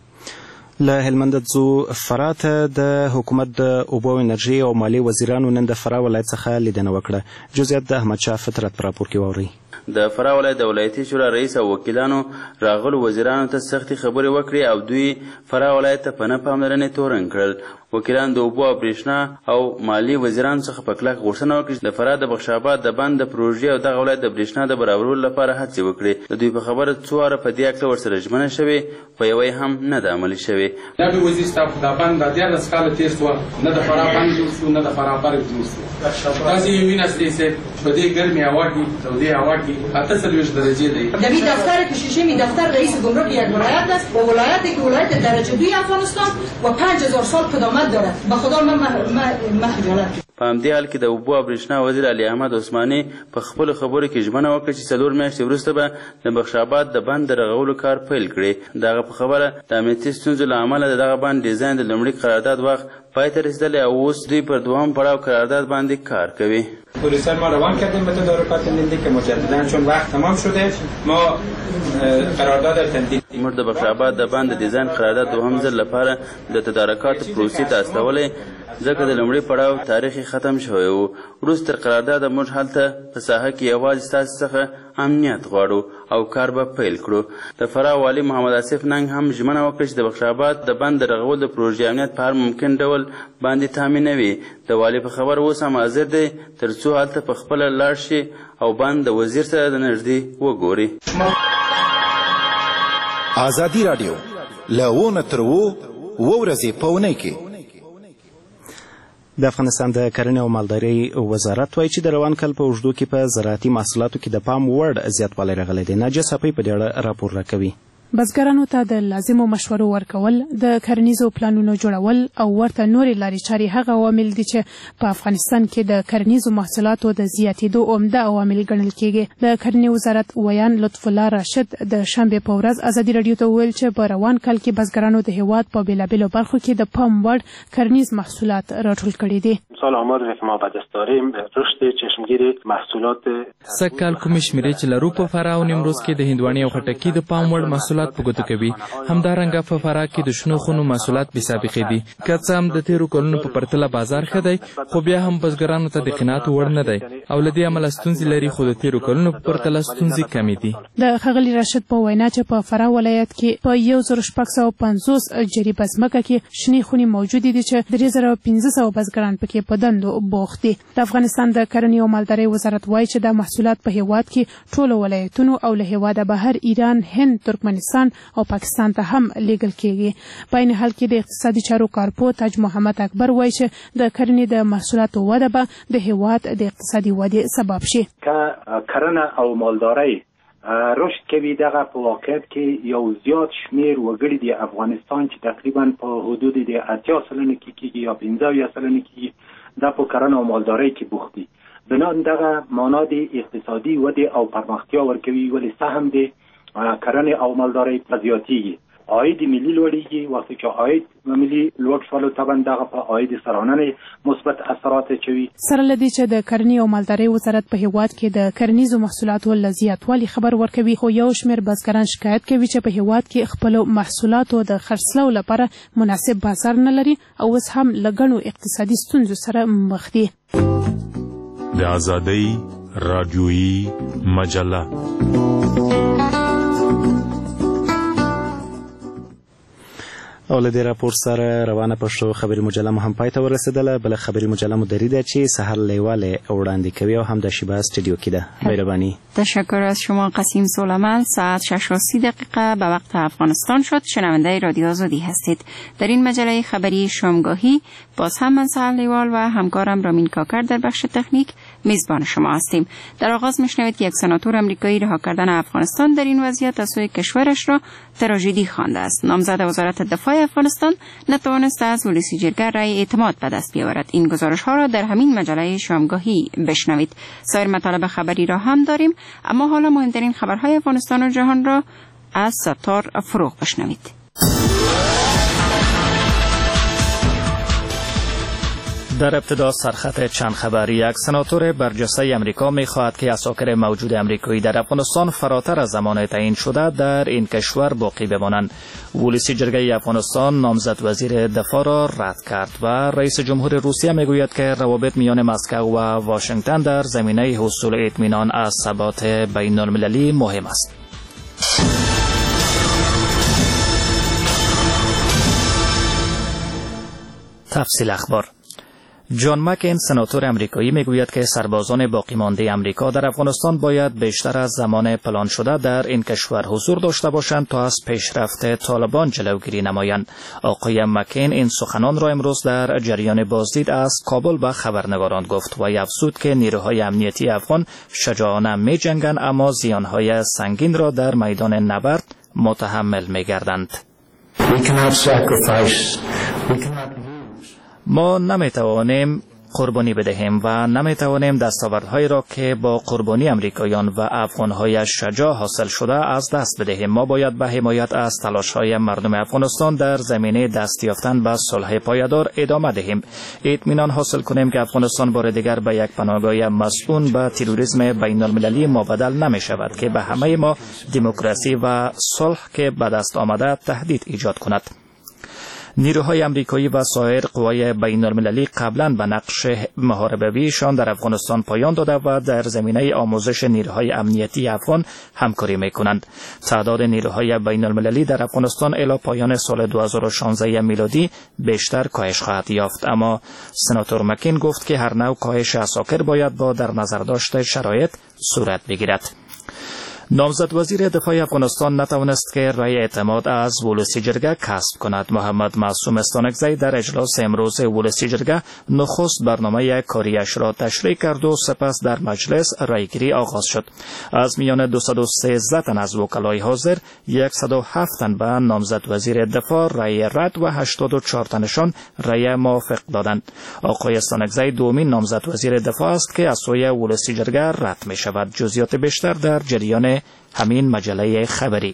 له هلمند ځو فراه ته. د حکومت د اوبو او انرژي او مالیې وزیرانو نن د فراه ولایت څخه لیدنه وکړه. جزئیات د احمدشاه فطرت په راپور کې واورئ. د فراه ولایت د ولایتي شورا رئیس او وکیلانو راغلو وزیرانو ته سختې خبرې وکړې او دوی فراه ولایت ته په نه پاملرنې تورن کړل. وکیلان د اوبو او برېښنا او مالیې وزیرانو څخه په کلک غوښتنه وکړه چې د فراه د بخش آباد د بند د پروژې او دغه ولایت د برېښنا د برابرولو لپاره هڅې وکړي. د دوی په خبره څو واره په دې هکله ورسره ژمنه شوې خو یوه هم نه ده عملي شوې. دا د وزیر صاحب دا بند د 14 کاله تېر شوه، نه د فراه بند جوړ شو نه د فراه برګ جوړ شو. تاسې یې وینئ چې په دې ګرمې هوا کې تودې هوا کې 48 درجه دی. جمعی دفتر کشیشمی دفتر رئیس گمرک یک ولایت است و ولایتی که ولایت درجه 2 افغانستان و 5000 سال قدامت دارد. به خدا من خجالت. په همدې حال کې د اوبو او برېښنا وزیر علي احمد عثماني په خپلو خبرو کې ژمنه وکړه چې 4 میاشتې وروسته به د بخش آباد د بند د رغولو کار پیل کړي. د هغه په خبره د امنیتي ستونزو له امله د دغه بند ډیزاین د لومړي قرارداد وخت پای ته رسیدلی او اوس دوی پر 2م پړاو قرارداد باندې کار کوي. پلیسان ما روان کردیم به تدارکات ملی که مجددا چون وقت تمام شده ما قرارداد تمدید. موږ د بخش آباد د بند د ډیزاین قرارداد 2م ځل لپاره د تدارکاتو پروسې ته استولی ځکه د لومړي پړاو تاریخ ختم شوی و. وروسته تر قرارداده موږ هلته په ساحه کې یوازې ستاسې څخه امنیت غواړو او کار به پیل کړو. د فراه والي محمد آصف ننګ هم ژمنه وکړه چې د بخش آباد د بند د رغول د پروژې امنیت په هر ممکن ډول باندې تامینوي. د والي په خبر اوس هم حاضر دی تر څو هلته په خپله لاړ شي او بند د وزیر سره د نږدې وګوري. ازادي راډیو له 1 تر 2 ورځې په اونۍ کې. د افغانستان د کرنې او مالدارۍ وزارت وایي چې د روان کال په اوږدو کې په زراعتي محصولاتو کې د پام وړ زیاتوالی راغلی دی. ناجیه صافی په دې اړه راپور راکوي. بزګرانو ته د لازمو مشورو ورکول، د کرنیزو پلانونو جوړول او ورته نورې لارې چارې هغه عوامل دي چې په افغانستان کې د کرنیزو محصولاتو د زیاتېدو عمده عوامل ګڼل کېږي. د کرنې وزارت ویان لطف الله راشد د شنبې په ورځ ازادي راډیو ته وویل چې په روان کال کې بزګرانو د هېواد په بېلابېلو برخو کې د پام وړ کرنیز محصولات راټول کړي دي. سال آماری که ما به دست داریم رشد چشمگیر محصولات سږ کال کومې شمېرې چې لرو په فراه او نیمروز کې د هندواڼې او خټکي د پام وړ محصولات په ګوتو کوي. همدارنګه په فراه کې د شنو خونو محصولات بې سابقې دي. که څه هم د تېرو کلونو په پرتله بازار ښه دی خو بیا هم بزګرانو ته د قناعت وړ نه دی او له دې امله ستونزې لري خو د تېرو کلونو په پرتله ستونزې کمې دي. د ښاغلي راشد په وینا چې په فراه ولایت کې په 1650 جریبه ځمکه کې شنې خونې موجودې دي چې 3500 بزګران پکې په دندو بوخت دي. د افغانستان د کرنې او مالدارۍ وزارت وایي چې دا محصولات په هېواد کې ټولو ولایتونو او له هېواده بهر ایران، هند، ترکمنستان او پاکستان ته هم لیږل کېږي. په عین حال کې د اقتصادي چارو کارپو تاج محمد اکبر وایي چې د کرنې د محصولاتو وده به د هېواد د اقتصادي ودې سبب شي. که کرنه او مالدارۍ رشد کوي دغه په واقعیت کې یو زیات شمیر وګړي د افغانستان چې تقریبا په حدود د 80 سلنه کې کېږي یا 15 سلنه کې دا په کرنه او مالدارۍ کې بوخت دي. بنان دغه معنا د اقتصادي ودې او پرمختیا ورکوي ولې سهم دی کرنې او مالدارۍ په زیاتېږي. عاید ملی لوړیږي. وقتی که عاید ملی لوړ شول طبعا دغه په عاید سرانه مثبت اثرات چوي. سره لدی چې د کرنې او مالدارۍ وزارت په هیواد کې د کرنیزو محصولاتو ل زیاتوالي خبر ورکوي، خو یو شمېر بزګران شکایت کوي چې په هیواد کې خپل محصولاتو د خرڅلاو لپاره مناسب بازار نه لري او اوس هم له ګڼو اقتصادي ستونزو سره مخ دي. د آزادۍ رادیویي مجله او له دې راپور سره روانه پښتو خبري مجله مو هم پای ته ورسېدله. بله خبري مجله مو دري ده چې سحر لیواله وړاندې کوي او هم د شیبا استودیو کې ده. مهرباني. تشکر از شما قسیم سلیمان. ساعت 6:30 به وقت افغانستان شد. شنونده رادیو آزادی هستید. در این مجله خبری شامگاهی باز هم من سحر لیوال و همکارم رامین کاکر در بخش تکنیک میزبان شما هستیم. در آغاز میشنوید که یک سناتور آمریکایی رها کردن افغانستان در این وضعیت از سوی کشورش را تراژدی خوانده است. نامزد وزارت دفاع افغانستان نتوانست از ولسی جرگه رأی اعتماد به دست بیاورد. این گزارش ها را در همین مجله شامگاهی بشنوید. سایر مطالب خبری را هم داریم، اما حالا مهمترین خبرهای افغانستان و جهان را از ستار فروغ بشنوید. در ابتدا سرخط چند خبری. یک سناتور برجسته امریکا می‌خواهد که اساکر موجود امریکایی در افغانستان فراتر از زمان تعیین شده در این کشور باقی بمانند. ولسی جرگه افغانستان نامزد وزیر دفاع را رد کرد و رئیس جمهور روسیه میگوید که روابط میان مسکو و واشنگتن در زمینه حصول اطمینان از ثبات بین‌المللی مهم است. تفصیل اخبار. جان مکین سناتور امریکایی میگوید که سربازان باقی مانده امریکا در افغانستان باید بیشتر از زمان پلان شده در این کشور حضور داشته باشند تا از پیشرفت طالبان جلوگیری نمایند. آقای مکین این سخنان را امروز در جریان بازدید از کابل به خبرنگاران گفت و افزود که نیروهای امنیتی افغان شجاعانه می‌جنگند اما زیانهای سنگین را در میدان نبرد متحمل می‌گردند. ما نمیتوانیم قربانی بدهیم و نمیتوانیم دستاوردهایی را که با قربانی امریکایان و افغانهای شجاع حاصل شده از دست بدهیم. ما باید به حمایت از تلاش‌های مردم افغانستان در زمینه دست یافتن به صلح پایدار ادامه دهیم. اطمینان حاصل کنیم که افغانستان بار دیگر به یک پناهگاه مسئول به تروریسم بین‌المللی مبدل نمی شود که به همه ما دموکراسی و صلح که به دست آمده تهدید ایجاد کند. نیروهای امریکایی و سایر قوای بین‌المللی قبلا به نقش محاربه‌ایشان در افغانستان پایان داده و در زمینه آموزش نیروهای امنیتی افغان همکاری می‌کنند. تعداد نیروهای بین‌المللی در افغانستان الی پایان سال 2016 میلادی بیشتر کاهش خواهد یافت، اما سناتور مکین گفت که هر نوع کاهش اساکر باید با در نظر داشته شرایط صورت بگیرد. نامزد وزیر دفاع افغانستان نتوانست که رأی اعتماد از ولسی جرگه کسب کند. محمد معصوم استانکزی در اجلاس امروز ولسی جرگه نخست برنامه کاریش را تشریح کرد و سپس در مجلس رأیگیری آغاز شد. از میان 213 تن از وکلای حاضر 107 تن به نامزد وزیر دفاع رأی رد و 84 تنشان رأی موافق دادند. آقای استانکزی دومین نامزد وزیر دفاع است که از سوی ولسی جرگه رد می شود. جزئیات بیشتر در جریان همین مجله خبری.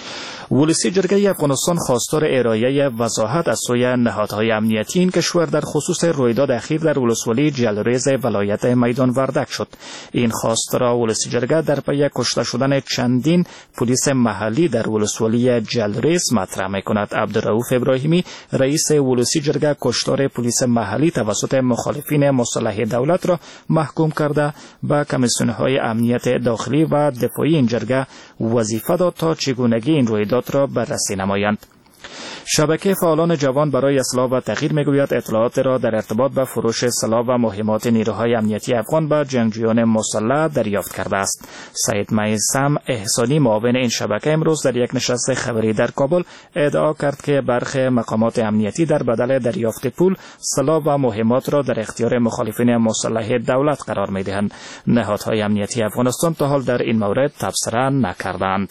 ولسی جرگه افغانستان خواستار ارائه وضاحت از سوی نهادهای امنیتی این کشور در خصوص رویداد اخیر در ولسوالی جلریز ولایت میدان وردک شد. این خواست را ولسی جرگه در پی کشته شدن چندین پلیس محلی در ولسوالی جلریز مطرح می‌کند. عبدالرؤوف ابراهیمی رئیس ولسی جرگه کشتار پلیس محلی توسط مخالفین مسلح دولت را محکوم کرده به کمیسیون‌های امنیت داخلی و دفاعی این جرگه وظیفه داد تا چگونگی این رویداد را بررسی نمایند. شبکه فعالان جوان برای اصلاح و تغییر میگوید اطلاعات را در ارتباط با فروش سلاح و مهمات نیروهای امنیتی افغان به جنگجویان مسلح دریافت کرده است. سید میثم احسانی معاون این شبکه امروز در یک نشست خبری در کابل ادعا کرد که برخی مقامات امنیتی در بدل دریافت پول سلاح و مهمات را در اختیار مخالفین مسلح دولت قرار میدهند. نهادهای امنیتی افغانستان تا حال در این مورد تبصره نکردند.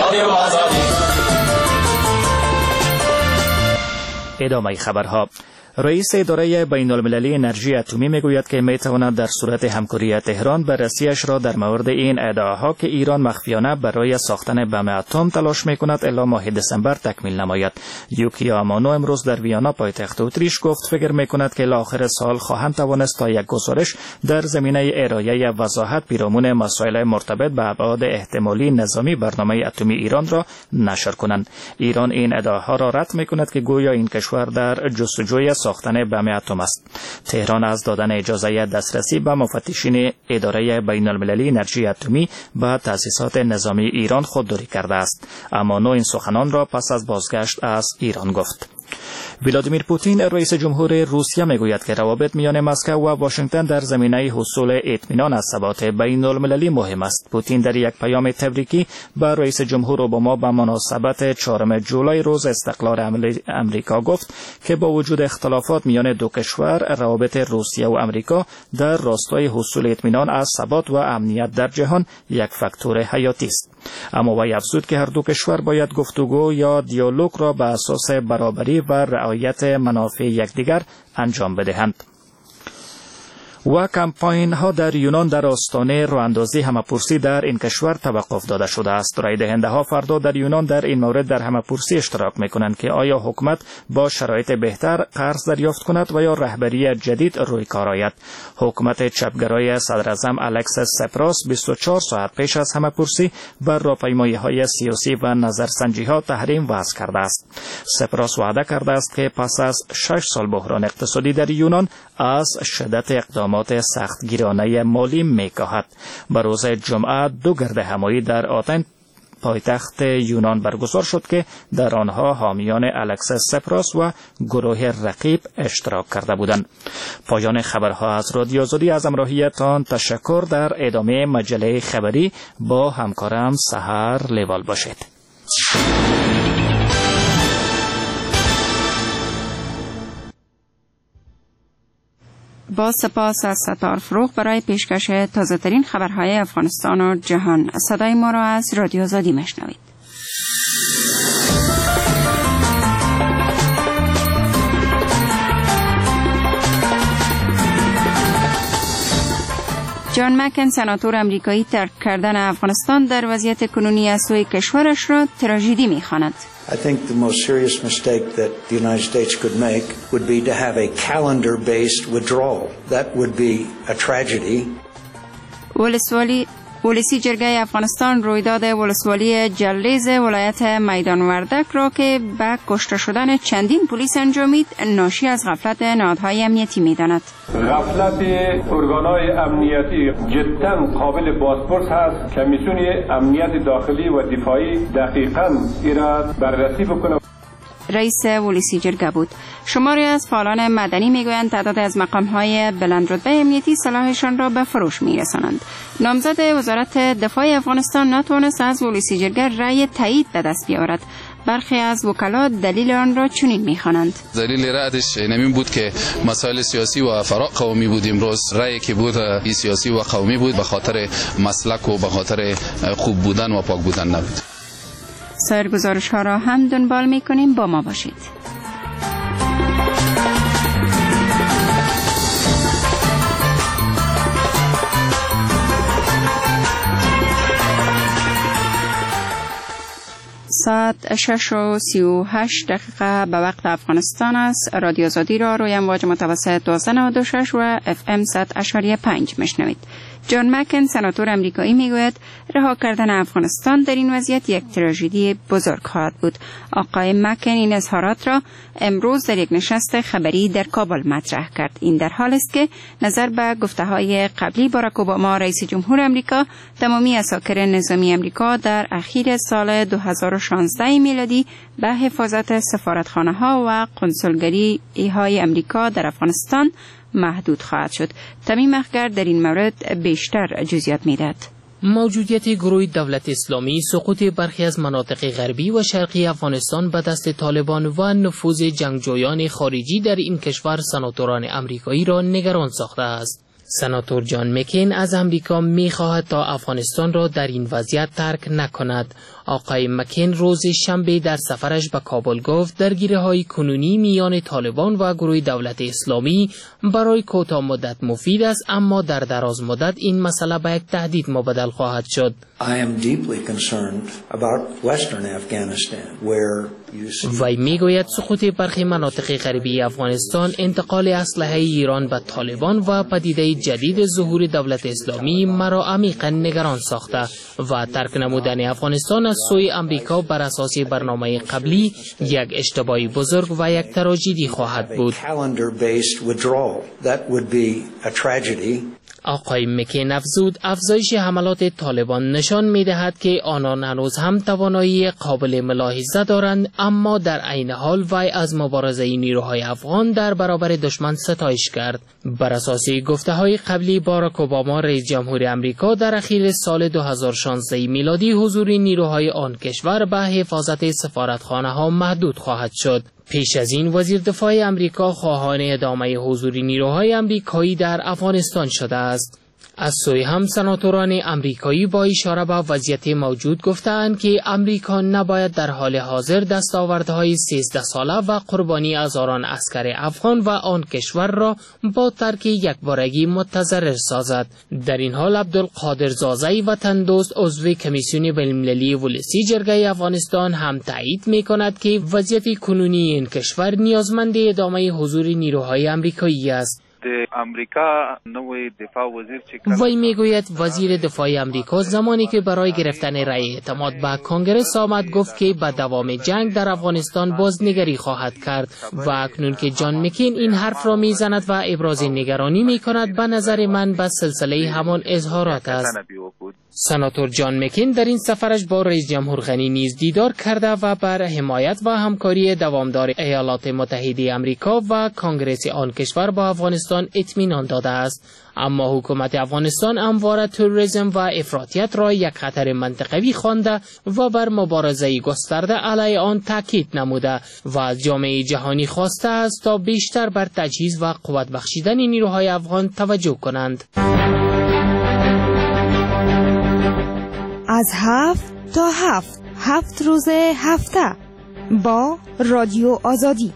ادامه خبرها. رئیس اداره بین المللی انرژی اتمی میگوید که میتواند در صورت همکاری تهران بررسیش را در مورد این ادعاها که ایران مخفیانه برای ساختن بم اتم تلاش میکند الی ماه دسامبر تکمیل نماید. یوکیا آمانو امروز در ویانا پایتخت اتریش گفت فکر میکند که الاخر سال خواهند توانست تا یک گزارش در زمینه ارائه وضاحت پیرامون مسائل مرتبط به ابعاد احتمالی نظامی برنامه اتمی ایران را نشر کنند. ایران این ادعاها را رد میکند که گویا این کشور در جستجوی ساختن بم اتم است. تهران از دادن اجازه دسترسی به مفتشین اداره بین المللی انرژی اتمی به تأسیسات نظامی ایران خودداری کرده است. اما این سخنان را پس از بازگشت از ایران گفت. ولادیمیر پوتین رئیس جمهور روسیه میگوید که روابط میان مسکو و واشنگتن در زمینه حصول اطمینان از ثبات بین المللی مهم است. پوتین در یک پیام تبریکی به رئیس جمهور اوباما به مناسبت 4 جولای روز استقلال امریکا گفت که با وجود اختلافات میان دو کشور، روابط روسیه و امریکا در راستای حصول اطمینان از ثبات و امنیت در جهان یک فاکتور حیاتی است. اما وی افزود که هر دو کشور باید گفتگو یا دیالوگ را به اساس برابری و رعایت منافع یکدیگر انجام بدهند. و کمپاین ها در یونان در آستانه راهاندازی همه‌پرسی در این کشور توقف داده شده است. رای دهنده ها فردا در یونان در این مورد در همه‌پرسی اشتراک می‌کنند که آیا حکومت با شرایط بهتر قرض دریافت کند و یا رهبری جدید روی کار آید. حکومت چپگرای صدراعظم الکسیس سپراس 24 ساعت پیش از همه‌پرسی بر راهپیمایی‌های سیاسی و نظرسنجی‌ها تحریم وضع کرده است. سپراس وعده کرده است که پس از 6 سال بحران اقتصادی در یونان از شدت اقدامات سختگیرانه مالی می‌کاهد. به روز جمعه 2 گردهمایی در آتن پایتخت یونان برگزار شد که در آنها حامیان الکسیس سپراس و گروه رقیب اشتراک کرده بودند. پایان خبرها از رادیو آزادی. از همراهیتان تشکر. در ادامه مجله خبری با همکارم سحر لیوال باشید. با سپاس از ستار فروغ برای پیشکش تازه‌ترین خبرهای افغانستان و جهان. صدای ما را از رادیو آزادی میشنوید. جان مکن سناتور امریکایی ترک کردن افغانستان در وضعیت کنونی از سوی کشورش را تراژدی می‌خواند. I think the most serious mistake that the United States could make would be to have a calendar-based withdrawal. That would be a tragedy. ولسی جرگه افغانستان رویداد ولسوالی جلیز ولایت میدان وردک را که به کشته شدن چندین پلیس انجامید ناشی از غفلت نهادهای امنیتی می‌داند. غفلت ارگان‌های امنیتی جداً قابل بازپرس هست. کمیسیون امنیت داخلی و دفاعی دقیقاً این را بررسی بکنه. رئیس ولسی جرگه بود. شماری از فعالان مدنی میگویند تعداد از مقام‌های بلندرتبه امنیتی سلاحشان را به فروش میرسانند. نامزد وزارت دفاع افغانستان نتوانست از ولسی جرگه رأی تایید به دست بیاورد. برخی از وکلا دلیل آن را چنین می‌خوانند. دلیل رأیش نمی بود که مسائل سیاسی و فراغ قومی بود. امروز رأیی که بود سیاسی و قومی بود، به خاطر مسلک و به خاطر خوب بودن و پاک بودن نبود. سایر گزارش ها را هم دنبال می کنیم. با ما باشید. ساعت 6:38 به وقت افغانستان است. رادیو آزادی را روی امواج متوسط 1296 و FM 100.5 میشنوید. جان مکن سناتور امریکایی میگوید رها کردن افغانستان در این وضعیت یک تراژدی بزرگ خواهد بود. آقای مکن این اظهارات را امروز در یک نشست خبری در کابل مطرح کرد. این در حال است که نظر به گفته‌های قبلی باراک اوباما رئیس جمهور امریکا تمامی عساکر نظامی امریکا در اخیر سال 2016 میلادی به حفاظت سفارتخانه‌ها و قنسولگری‌های امریکا در افغانستان محدود خواهد شد. تمیم اخگر در این مورد بیشتر جزئیات می‌دهد. موجودیت گروه دولت اسلامی، سقوط برخی از مناطق غربی و شرقی افغانستان به دست طالبان و نفوذ جنگجویان خارجی در این کشور سناتوران امریکایی را نگران ساخته است. سناتور جان مکین از امریکا می‌خواهد تا افغانستان را در این وضعیت ترک نکند. آقای مکین روز شنبه در سفرش به کابل گفت درگیری‌های کنونی میان طالبان و گروه دولت اسلامی برای کوتاه مدت مفید است، اما در دراز مدت این مسئله به یک تهدید مبدل خواهد شد. وی میگوید سقوط برخی مناطق غربی افغانستان، انتقال اسلحه ایران به طالبان و پدیده جدید ظهور دولت اسلامی مرا عمیقا نگران ساخته و ترک نمودن افغانستان از سوی امریکا بر اساس برنامه قبلی یک اشتباه بزرگ و یک تراژدی خواهد بود. آقای مکین افزود افزایش حملات طالبان نشان می‌دهد که آنان هنوز هم توانایی قابل ملاحظه دارند، اما در عین حال وی از مبارزه نیروهای افغان در برابر دشمن ستایش کرد. بر اساس گفته‌های قبلی باراک اوباما رئیس جمهور آمریکا در اخیر سال 2016 میلادی حضور نیروهای آن کشور به حفاظت سفارتخانه‌ها محدود خواهد شد. پیش از این وزیر دفاع آمریکا خواهان ادامه حضور نیروهای آمریکایی در افغانستان شده است. از سوی هم سناتوران آمریکایی با اشاره به وضعیت موجود گفتند که آمریکا نباید در حال حاضر دستاوردهای 13 ساله و قربانی هزاران عسکر افغان و آن کشور را با ترک یکبارگی متضرر سازد. در این حال عبدالقادر زازی وطندوست عضو کمیسیون بین‌المللی ولسی جرگه افغانستان هم تایید می‌کند که وضعیت کنونی این کشور نیازمند ادامه حضور نیروهای آمریکایی است. وی میگوید وزیر دفاع آمریکا زمانی که برای گرفتن رأی اعتماد به کنگره آمد گفت که به دوام جنگ در افغانستان بازنگری خواهد کرد و اکنون که جان مکین این حرف را میزند و ابراز نگرانی میکند، به نظر من به سلسله همان اظهارات است. سناتور جان مکین در این سفرش با رئیس جمهور غنی نیز دیدار کرده و بر حمایت و همکاری دوامدار ایالات متحده آمریکا و کنگره آن کشور با افغانستان اطمینان داده است. اما حکومت افغانستان همواره تروریسم و افراطیت را یک خطر منطقوی خوانده و بر مبارزه گسترده علیه آن تاکید نموده و از جامعه جهانی خواسته است تا بیشتر بر تجهیز و قوت بخشیدن نیروهای افغان توجه کنند. از 7 تا 7 روز هفته با رادیو آزادی.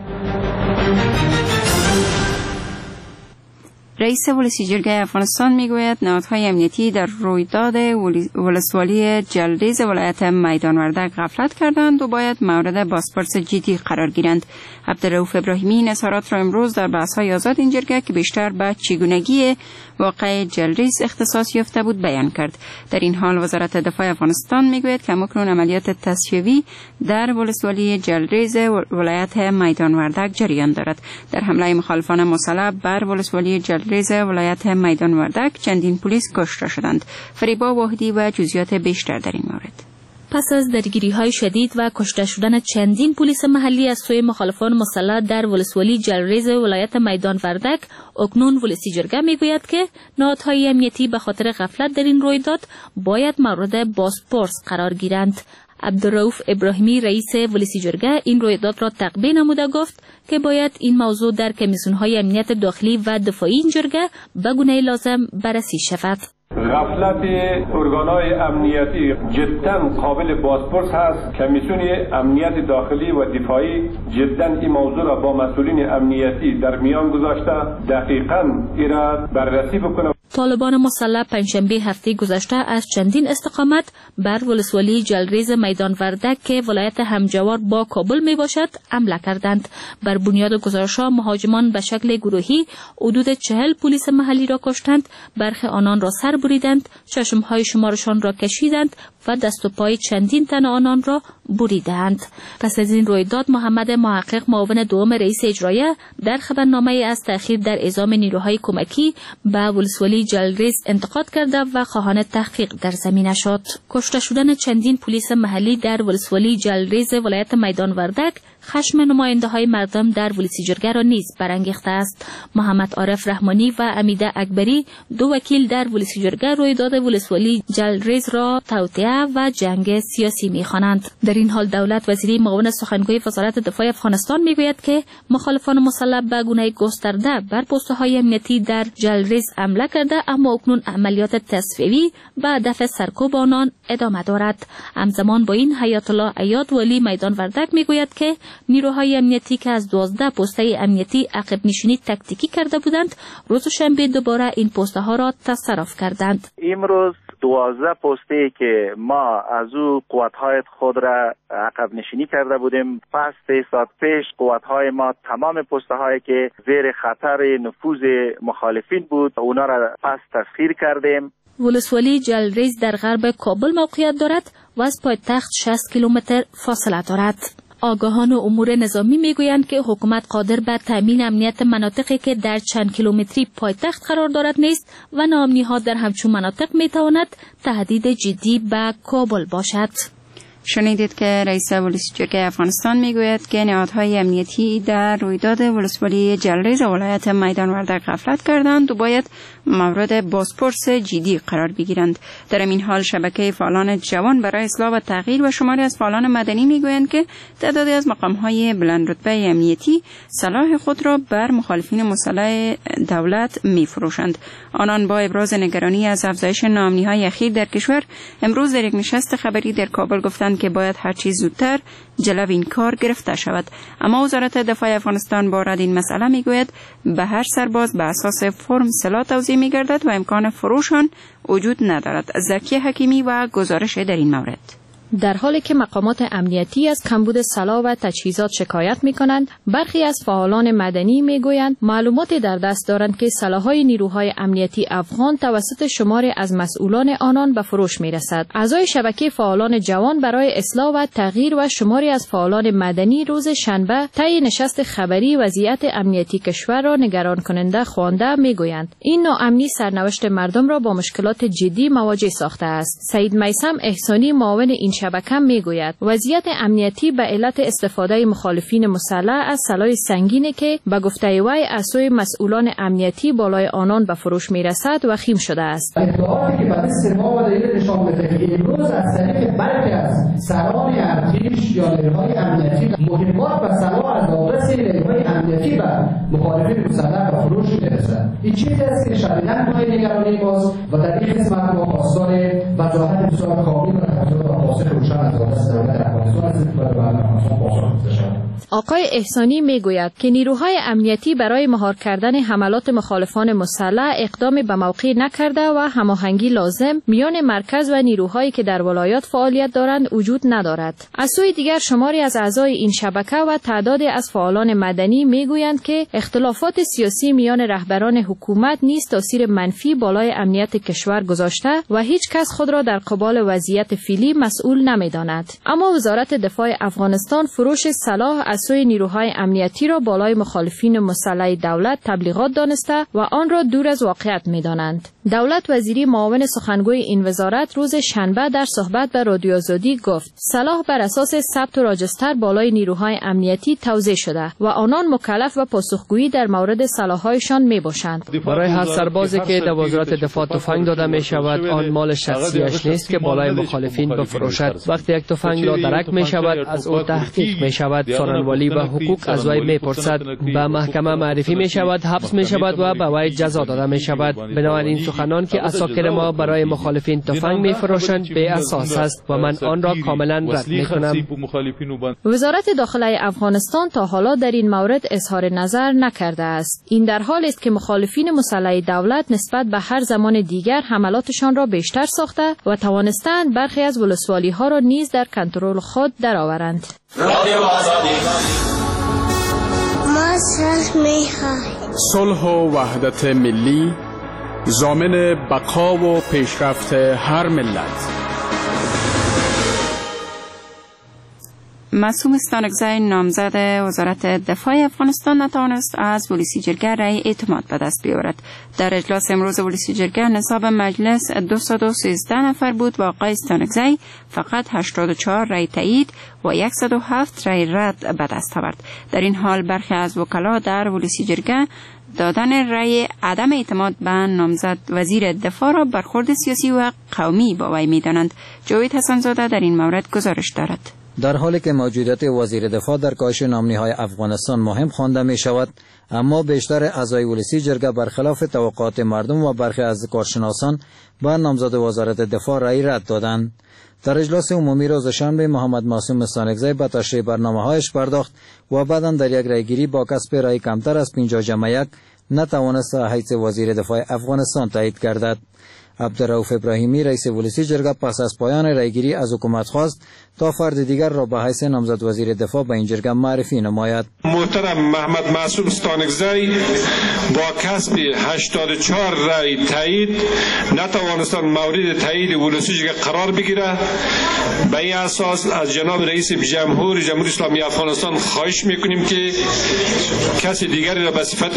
رئیس ولسی جرگه افغانستان میگوید نهادهای امنیتی در رویداد ولسوالی جلریز ولایت میدان وردک غفلت کردند و باید مورد بازپرس جدی قرار گیرند. عبدالرؤوف ابراهیمی این اظهارات را امروز در بحث‌های آزاد این جرگه که بیشتر به چگونگی واقع جلریز اختصاص یافته بود بیان کرد. در این حال وزارت دفاع افغانستان میگوید که همکنون عملیات تصفیوی در ولسوالی جلریز ولایت میدان وردک جریان دارد. در حمله مخالفان مسلح بر ولسوالی جلریز ولایت میدان وردک چندین پلیس کشته شدند. فریبا واحدی و جزئیات بیشتر در این مورد. پس از درگیری‌های شدید و کشته شدن چندین پلیس محلی از سوی مخالفان مسلح در ولسوالی جلریز ولایت میدان وردک، اکنون ولسی جرگه میگوید که نهادهای امنیتی به خاطر غفلت در این رویداد باید مورد بازپرس قرار گیرند. عبدالرؤوف ابراهیمی رئیس ولسی جرگه این رویداد را تقبیه نموده گفت که باید این موضوع در کمیسیون‌های امنیت داخلی و دفاعی این جرگه به گونه لازم بررسی شود. غفلت ارگان‌های امنیتی جدا قابل بازپرس هست. کمیسیون امنیت داخلی و دفاعی جدا این موضوع را با مسئولین امنیتی در میان گذاشته دقیقاً این را بررسی بکنه. طالبان مسلح پنجشنبه هفته گذشته از چندین استقامت بر ولسوالی جلریز میدان وردک که ولایت همجوار با کابل می باشد حمله کردند. بر بنیاد گزارش‌ها مهاجمان به شکل گروهی حدود 40 پلیس محلی را کشتند، برخی آنان را سر بریدند، چشمهای شمارشان را کشیدند و دست و پای چندین تن آنان را بریدند. پس از این رویداد محمد محقق معاون دوم رئیس اجرایه در خبرنامه از تأخیر در اعزام نیروهای کمکی به ولسوالی جلریز انتقاد کرده و خواهان تحقیق در زمینه شد. کشته شدن چندین پلیس محلی در ولسوالی جلریز ولایت میدان وردک خشم نماینده‌های مردم در ولسیجرگه را نیز برانگیخته است. محمد عارف رحمانی و امیده اکبری، دو وکیل در ولسیجرگه رویداد ولسوالی جلریز را توطئه و جنگ سیاسی می‌خوانند. در این حال دولت وزیری معاون سخنگوی وزارت دفاع افغانستان میگوید که مخالفان مسلح به گونه گسترده بر پست‌های امنیتی در جلریز حمله کرده، اما اکنون عملیات تصفیه‌ای به دفع سرکوب آنان ادامه دارد. همزمان با این حیات الله عیاد ولی میدان وردک میگوید که نیروهای امنیتی که از 12 پسته امنیتی عقب نشینی تکتیکی کرده بودند، روز شنبه دوباره این پسته ها را تصرف کردند. امروز 12 پسته که ما از او قوت‌های خود را عقب نشینی کرده بودیم، پس 3 ساعت پیش قوت‌های ما تمام پسته‌هایی که زیر خطر نفوذ مخالفین بود اونا را پس تسخیر کردیم. ولسوالی جلریز در غرب کابل موقعیت دارد و از پایتخت 60 کیلومتر فاصله دارد. آگاهان امور نظامی میگویند که حکومت قادر به تامین امنیت مناطقی که در چند کیلومتری پایتخت قرار دارد نیست و ناامنی‌ها در همچون مناطق میتواند تهدید جدی به کابل باشد. شنیدید که رئیس ولسیجرگه افغانستان میگوید که نهادهای امنیتی در رویداد ولسوالی جلریز ولایت میدان وردک غفلت کردند و باید مورد بازپرس جدی قرار بگیرند. در این حال شبکه فعالان جوان برای اصلاح و تغییر و شماری از فعالان مدنی میگویند که تعدادی از مقامهای بلند رتبه امنیتی سلاح خود را بر مخالفین مسلح دولت میفروشند. آنان با ابراز نگرانی از افزایش ناامنی‌های اخیر در کشور امروز در یک نشست خبری در کابل گفتند که باید هر چیز زودتر جلو این کار گرفته شود. اما وزارت دفاع افغانستان با رد این مسئله میگوید به هر سرباز به اساس فرم سلاح توزیع میگردد و امکان فروشان وجود ندارد. زکی حکیمی و گزارش در این مورد. در حالی که مقامات امنیتی از کمبود سلاح و تجهیزات شکایت می‌کنند، برخی از فعالان مدنی می‌گویند معلوماتی در دست دارند که سلاح‌های نیروهای امنیتی افغان توسط شماری از مسئولان آنان به فروش می‌رسد. اعضای شبکه فعالان جوان برای اصلاح و تغییر و شماری از فعالان مدنی روز شنبه طی نشست خبری وضعیت امنیتی کشور را نگران کننده خوانده می‌گویند این ناامنی سرنوشت مردم را با مشکلات جدی مواجه ساخته است. سعید میثم احسانی معاون این شبکه میگوید وضعیت امنیتی به علت استفاده مخالفین مسلح از سلاح سنگینی که به گفته وی از سوی مسئولان امنیتی بالای آنان به فروش میرسد وخیم شده است. اطلاعاتی که به دست ما و دلیل نشان میده که امروز از طریق برخی از سران ارتش یا نیروهای امنیتی مهمات و سلاح از دسترس نیروهای امنیتی به مخالفین مسلح به فروش میرسد. این چیزی است که شدیداً مایه نگرانی ماست و در این قسمت ما خواستار وضاحت بسیار کامل و آقای احسانی میگوید که نیروهای امنیتی برای مهار کردن حملات مخالفان مسلح اقدام به موقع نکرده و هماهنگی لازم میان مرکز و نیروهایی که در ولایات فعالیت دارند وجود ندارد. از سوی دیگر شماری از اعضای این شبکه و تعدادی از فعالان مدنی میگویند که اختلافات سیاسی میان رهبران حکومت نیز تاثیر منفی بالای امنیت کشور گذاشته و هیچ کس خود را در قبال وضعیت فعلی مسئول نمی‌داند. اما وزارت دفاع افغانستان فروش سلاح از سوی نیروهای امنیتی را بالای مخالفین مسلح دولت تبلیغات دانسته و آن را دور از واقعیت می‌دانند. دولت وزیری معاون سخنگوی این وزارت روز شنبه در صحبت به رادیو آزادی گفت سلاح بر اساس ثبت و راجستر بالای نیروهای امنیتی توزیع شده و آنان مکلف و پاسخگویی در مورد سلاح‌هایشان میباشند. برای هر سربازی که در وزارت دفاع تفنگ داده می شود آن مال شخصیش نیست که بالای مخالفین بفروشد. وقتی یک تفنگ را درک می شود از او تحقیق می شود، سخنوری و حقوق از وی می پرسد، به محکمه معرفی می شود، حبس می شود و به وی جزا داده می شود. بنابراین سخنان که اساکر ما برای مخالفین تفنگ می فروشند بی اساس است و من آن را کاملا رد می کنم. وزارت داخله افغانستان تا حالا در این مورد اظهار نظر نکرده است. این در حالی است که مخالفین مسلح دولت نسبت به هر زمان دیگر حملاتشان را بیشتر ساخته و توانستند برخی از ولسوالی ها را نیز در کنترل خود درآورند. ما صلح و وحدت ملی ضامن بقا و پیشرفت هر ملت. معصوم استانکزی نامزد وزارت دفاع افغانستان نتوانست از ولسی جرگه رای اعتماد به دست بیاورد. در اجلاس امروز ولسی جرگه نصاب مجلس 213 نفر بود و آقای استانکزی فقط 84 رای تایید و 107 رای رد به دست آورد. در این حال برخی از وکلا در ولسی جرگه دادن رای عدم اعتماد به نامزد وزیر دفاع را برخورد سیاسی و قومی با وی می‌دانند. جاوید حسن‌زاده در این مورد گزارش دارد. در حالی که موجودیت وزیر دفاع در کاهش نامنی‌های افغانستان مهم خوانده می شود، اما بیشتر اعضای ولسی جرگه برخلاف توقعات مردم و برخی از کارشناسان به نامزد وزارت دفاع رای رد دادند. در اجلاس عمومی روز شنبه محمد معصوم استانکزی به تشریح برنامه‌هایش پرداخت و بعداً در یک رایگیری با کسب رای کمتر از 50 نتوانست حیث وزیر دفاع افغانستان تایید گردد. عبدالرؤوف ابراهیمی رئیس ولسی جرگه پس از پایان رایگیری از حکومت خواست تا فرد دیگر را به حیث نامزد وزیر دفاع به این جرگه معرفی نماید. محترم محمد معصوم استانکزی با کسب 84 رای تایید نتوانستند مورد تایید ولسی جرگه قرار بگیرد. به این اساس از جناب رئیس جمهوری اسلامی افغانستان خواهش میکنیم که کسی دیگری را به صفت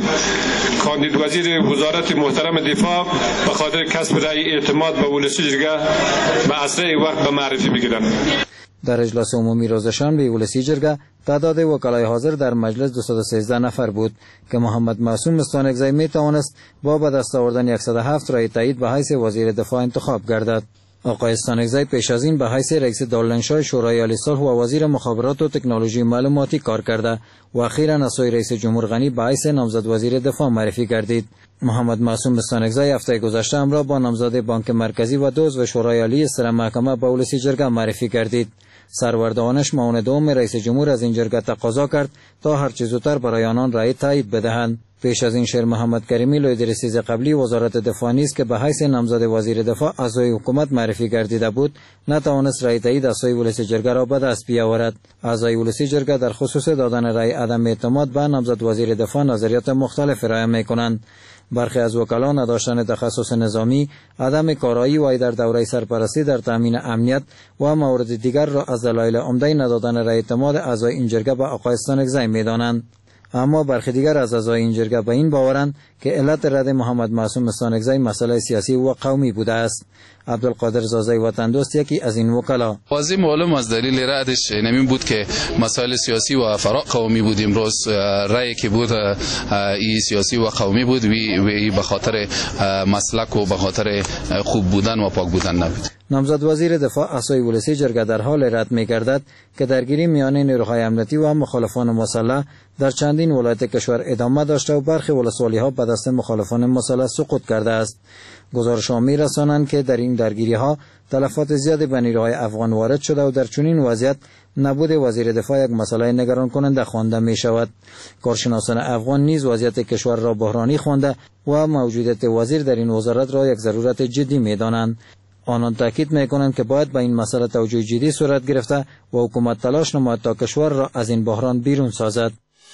کاندید وزیر وزارت محترم دفاع به خاطر کسب رای اعتماد به ولسی جرگه به اسرع وقت به معرفی بگیرند. در اجلاس عمومی روز شنبه ولسی جرگه تعداد وکلای حاضر در مجلس 213 نفر بود که محمد معصوم استانکزی می توانست با به دست آوردن 107 رای تایید به حیث وزیر دفاع انتخاب گردد. آقای استانکزی پیش از این به حیث رئیس دارالانشای شورای عالی صلح و وزیر مخابرات و تکنولوژی معلوماتی کار کرده و اخیراً از سوی رئیس جمهور غنی به حیث نامزد وزیر دفاع معرفی گردید. محمد معصوم استانکزی هفته گذشته همراه با نامزد بانک مرکزی و دو عضو شورای عالی سر محکمه به ولسی جرگه معرفی گردید. سرور دانش معاون دوم رئیس جمهور از این جرگه تقاضا کرد تا هر چه زودتر برای آنان رای تایید بدهند. پیش از این شیر محمد کریمی لوی رئیس قبلی وزارت دفاع نیز که به حیث نامزد وزیر دفاع اعضای حکومت معرفی گردیده بود نتوانست رای تایید از سوی ولسی جرگه را به دست بیاورد. اعضای ولسی جرگه در خصوص دادن رای عدم اعتماد به نامزد وزیر دفاع نظریات مختلف ارائه می‌کنند. برخی از وکلا نداشتن تخصص نظامی، عدم کارایی وی در دوره سرپرستی در تامین امنیت و موارد دیگر را از دلایل عمده ندادن رای اعتماد اعضای این جرگه به آقای استانکزی می‌دانند. اما برخی دیگر از اعضای این جرگه به این باورند که علت رد محمد معصوم استانکزی مسئله سیاسی و قومی بوده است. عبدالقادر زازی وطن دوست یکی از این وکلا واضح معلوم از دلیل ردش نمی بود که مسائل سیاسی و فراغ قومی بود. امروز رأی که بود ای سیاسی و قومی بود وی به خاطر مسلک و به خاطر خوب بودن و پاک بودن نبود. نامزد وزیر دفاع اعضای ولسی جرگه در حال رد می‌گردد که درگیری میان نیروهای امنیتی و مخالفان مسلح در چندین ولایت کشور ادامه داشته و برخی ولسوالی‌ها به دست مخالفان مسلح سقوط کرده است. گزارش‌ها می‌رسانند که در این درگیری‌ها تلفات زیادی به نیروهای افغان وارد شده و در چنین وضعیت نبود وزیر دفاع یک مسئله نگران کننده خوانده می‌شود. کارشناسان افغان نیز وضعیت کشور را بحرانی خوانده و موجودیت وزیر در این وزارت را یک ضرورت جدی می‌دانند. آنان تاکید می‌کنند که باید به این مسئله توجه جدی صورت گرفته و حکومت تلاش نماید تا کشور را از این بحران بیرون سازد.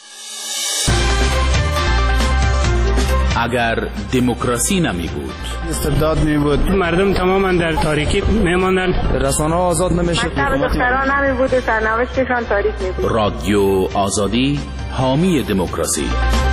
اگر دموکراسی نمی بود، استبداد می بود، مردم تماما در تاریکی می ماندند، رسانه آزاد نمیشد، دختران نمی بود، سرنوشتشان تاریک می بود. رادیو آزادی حامی دموکراسی.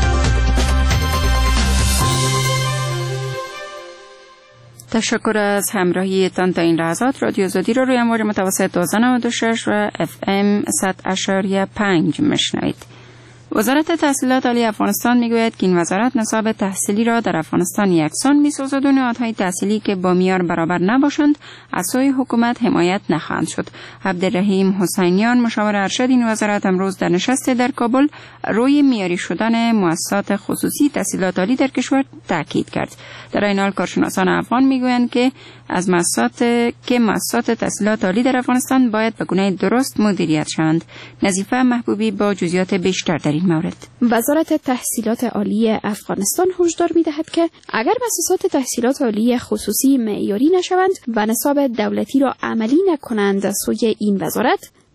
تشکر از همراهیتان تا این لحظات. رادیو آزادی را روی امواج متوسط 1296 و FM 100.5 میشنوید. وزارت تحصیلات عالی افغانستان میگوید که این وزارت نصاب تحصیلی را در افغانستان یکسان میسازد و نهادهای تحصیلی که با معیار برابر نباشند از سوی حکومت حمایت نخواهند شد. عبدالرحیم حسینیان مشاور ارشد این وزارت امروز در نشست در کابل روی معیاری شدن مؤسسات خصوصی تحصیلات عالی در کشور تاکید کرد. در این حال کارشناسان افغان میگویند که مؤسسات تحصیلات عالی در افغانستان باید به گونه درست مدیریت شوند. نظیفه محبوبی با جزئیات بیشتر در این مورد. وزارت تحصیلات عالی افغانستان هشدار می‌دهد که اگر مؤسسات تحصیلات عالی خصوصی معیاری نشوند و نصاب دولتی را عملی نکنند از سوی این وزارت،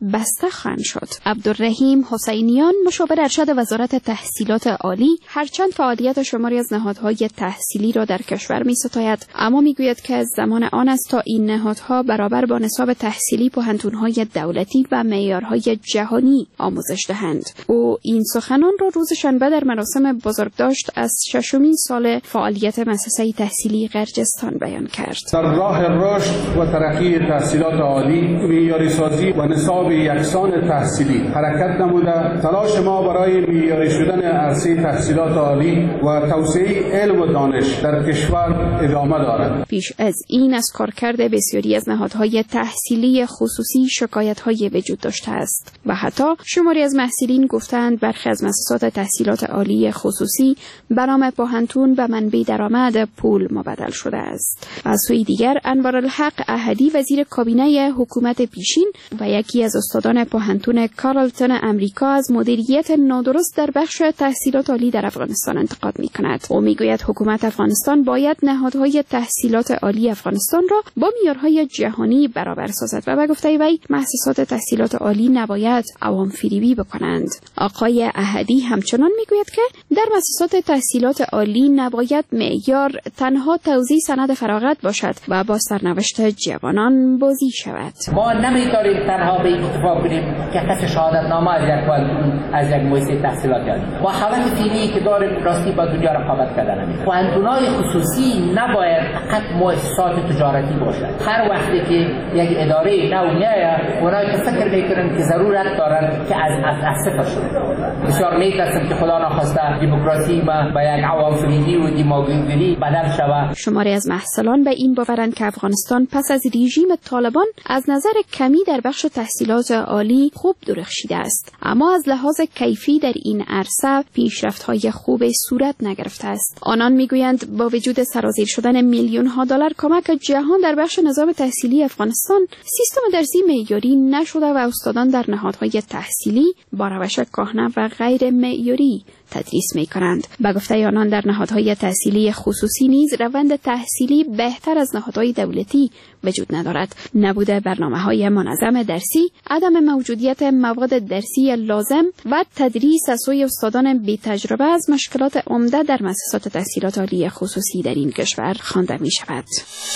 بسته خواهند شد. عبدالرحیم حسینیان مشاور ارشد وزارت تحصیلات عالی هرچند فعالیت شماری از نهادهای تحصیلی را در کشور می‌ستاید، اما میگوید که از زمان آن است تا این نهادها برابر با نصاب تحصیلی پوهنتون‌های دولتی و معیارهای جهانی آموزش دهند. او این سخنان را روز شنبه در مراسم بزرگداشت از 6مین سال فعالیت مؤسسه تحصیلی قرجستان بیان کرد. در راه رشد و ترقی تحصیلات عالی، معیاری سازی و نصاب یکسان تحصیلی حرکت نموده، تلاش ما برای معیاری شدن عرصه تحصیلات عالی و توسعه علم و دانش در کشور ادامه دارد. پیش از این از کارکرد بسیاری از نهادهای تحصیلی خصوصی شکایت‌های وجود داشته است و حتی شماری از محصلین گفتند برخی از مؤسسات تحصیلات عالی خصوصی به نام پوهنتون به منبع درآمد پول مبدل شده است. از سوی دیگر انوارالحق احدی وزیر کابینه حکومت پیشین و یکی از استادان پوهنتون کارلتون امریکا از مدیریت نادرست در بخش تحصیلات عالی در افغانستان انتقاد می‌کند. او میگوید حکومت افغانستان باید نهادهای تحصیلات عالی افغانستان را با معیارهای جهانی برابر سازد و به گفته وی مؤسسات تحصیلات عالی نباید عوام فریبی بکنند. آقای احدی همچنان میگوید که در مؤسسات تحصیلات عالی نباید معیار تنها توزیع سند فراغت باشد و با سرنوشت جوانان بازی شود. ما نمی‌داریم تنها به اکتفا کنیم که خط شهادتنامه از یک پوهنتون از یک مؤسسه تحصیلاتی با حالت فعلی که داریم راستی با دنیا رقابت کردن نمی‌کنیم. پوهنتون‌های خصوصی نباید فقط مؤسسات تجارتی باشد. هر وقتی که یک اداره نو میاد، اونایی که فکر می‌کنن که ضرورت دارن که از صفر شده. بسیار می‌ترسم که خدا نخواسته دموکراسی به یک عوام فریبی و دموکراسی بدل شود. شماری از محصلان به این باورند که افغانستان پس از رژیم طالبان از نظر کمی در بخش تحصیلات عالی خوب درخشیده است، اما از لحاظ کیفی در این عرصه پیشرفت‌های خوب صورت نگرفته است. آنان میگویند با وجود سرازیر شدن میلیون‌ها دلار کمک جهان در بخش نظام تحصیلی افغانستان، سیستم درسی معیاری نشده و استادان در نهادهای تحصیلی با روش کهنه و غیر معیاری تدریس می‌کنند. به گفته آنان در نهادهای تحصیلی خصوصی نیز روند تحصیلی بهتر از نهادهای دولتی وجود ندارد. نبود برنامه‌های منظم درسی، عدم موجودیت مواد درسی لازم و تدریس از سوی استادان بی تجربه از مشکلات عمده در مؤسسات تحصیلات عالی خصوصی در این کشور خوانده می‌شود.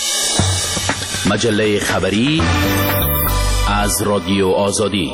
مجله خبری از رادیو آزادی.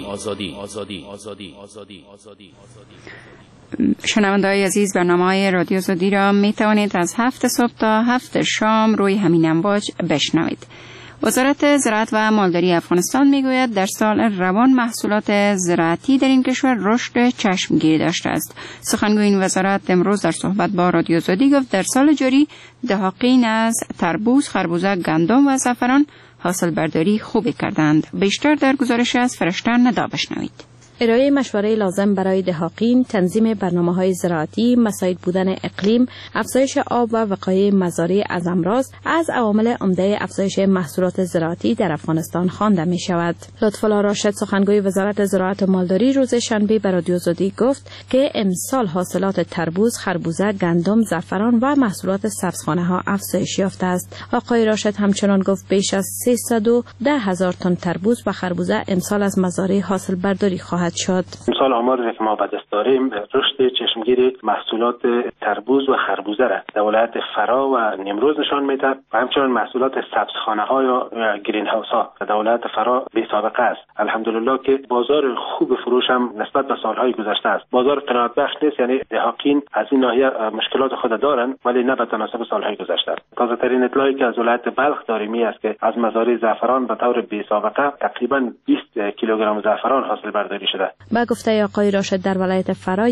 شنونده‌های عزیز، برنامه‌های رادیو آزادی را می توانید از 7 صبح تا 7 شام روی همین امواج بشنوید. وزارت زراعت و مالداری افغانستان میگوید در سال روان محصولات زراعتی در این کشور رشد چشمگیری داشته است. سخنگوی این وزارت امروز در صحبت با رادیو آزادی گفت در سال جاری دهاقین از تربوز، خربوزه، گندم و زعفران حاصل برداری خوبی کردند. بیشتر در گزارش از فرشته ندا بشنوید. ارائه مشوره لازم برای دهاقین، تنظیم برنامه‌های زراعتی، مساعد بودن اقلیم، افزایش آب و وقایع مزارع از امراض از عوامل عمده افزایش محصولات زراعتی در افغانستان خوانده می شود. لطف‌الله راشد سخنگوی وزارت زراعت و مالداری روز شنبه به رادیو آزادی گفت که امسال حاصلات تربوز، خربوزه، گندم، زعفران و محصولات سبزخانه‌ها افزایش یافته است. آقای راشد همچنان گفت بیش از 310,000 تن تربوز و خربوزه امسال از مزارع حاصل برداری خواهد شد. امسال آماری که ما به دست داریم رشد چشمگیر محصولات تربوز و خربوزه را در ولایت فرا و نیمروز نشان میده و همچنین محصولات سبزخانه‌ها یا گرین هاوس ها در ولایت فرا بی سابقه است. الحمدلله که بازار خوب فروش هم نسبت به سالهای گذشته است. بازار قناعت بخش نیست، یعنی دهاقین از این ناحیه مشکلات خود دارند ولی نه به تناسب سالهای گذشته است. تازه ترین اطلاعی که از ولایت بلخ داریم است که از مزارع زعفران به طور بی سابقه تقریبا 20 کیلوگرم زعفران حاصل برداری شده. با گفته آقای راشد در ولایت فرا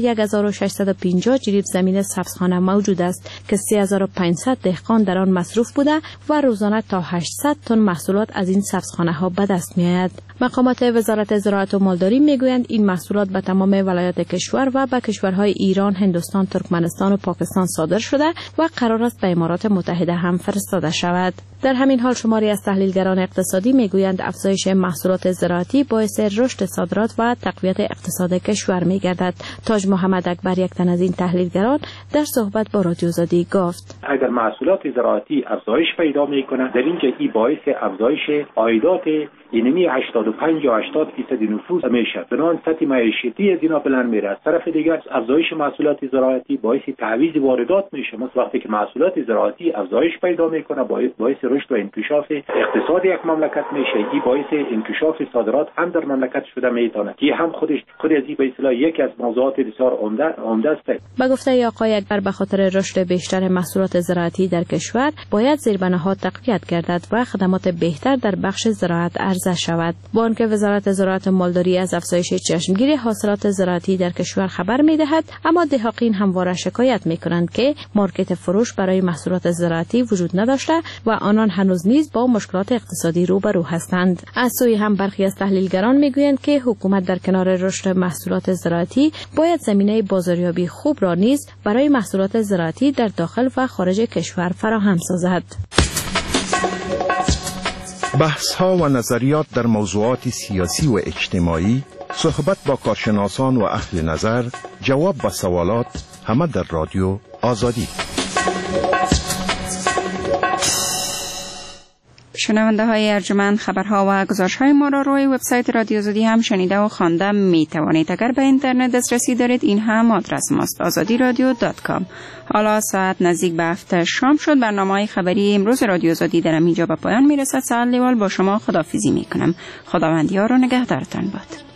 1650 جریب زمین سبزخانه موجود است که 3500 دهقان در آن مصروف بوده و روزانه تا 800 تن محصولات از این سبزخانه ها به دست می آید. مقامات وزارت زراعت و مالداری میگویند این محصولات به تمام ولایات کشور و به کشورهای ایران، هندوستان، ترکمنستان و پاکستان صادر شده و قرار است به امارات متحده هم فرستاده شود. در همین حال شماری از تحلیلگران اقتصادی میگویند افزایش محصولات زراعتی باعث رشد صادرات و تقویت اقتصاد کشور میگردد. تاج محمد اکبر، یک تن از این تحلیلگران، در صحبت با رادیو آزادی گفت اگر محصولات زراعتی افزایش پیدا میکنه در اینکه این باعث افزایش عایدات اینمی 80 75 یا 80% نفوذ میشه. بنابراین سطح معیشتی از اینا بلند میره. از طرف دیگر افزایش محصولات زراعتی باعث تعویض واردات میشه. مثلا وقتی که محصولات زراعتی افزایش پیدا میکنه باعث رشد و انکشاف اقتصاد یک مملکت میشه. این باعث انکشاف صادرات هم در مملکت شده میتونه. که هم خود از این به اصطلاح یکی از موضوعات بسیار عمده است. به گفته آقای اکبر به خاطر رشد بیشتر محصولات زراعتی در کشور باید زیربناها تقویت گردد و خدمات بهتر در بخش زراعت عرضه شود. با آنکه وزارت زراعت و مالداری از افزایش چشمگیر حاصلات زراعتی در کشور خبر می‌دهد، اما دهقان همواره شکایت می‌کنند که مارکت فروش برای محصولات زراعتی وجود نداشته و آنان هنوز نیز با مشکلات اقتصادی روبرو هستند. از سوی هم برخی از تحلیلگران می‌گویند که حکومت در کنار رشد محصولات زراعتی باید زمینه بازاریابی خوب را نیز برای محصولات زراعتی در داخل و خارج کشور فراهم سازد. بحث‌ها و نظریات در موضوعات سیاسی و اجتماعی، صحبت با کارشناسان و اهل نظر، جواب به سوالات، همه در رادیو آزادی. شنونده های ارجمند، خبرها و گزارش های ما را روی وبسایت رادیو آزادی هم شنیده و خوانده می توانید. اگر به اینترنت دسترسی دارید این هم آدرس ماست: azadiradio.com. حالا ساعت نزدیک به 7 شام شد. برنامه خبری امروز رادیو آزادی در اینجا به پایان می رسد. سعد لیوال با شما خداحافظی می کنم. خداوند یار و نگهدارتان باد.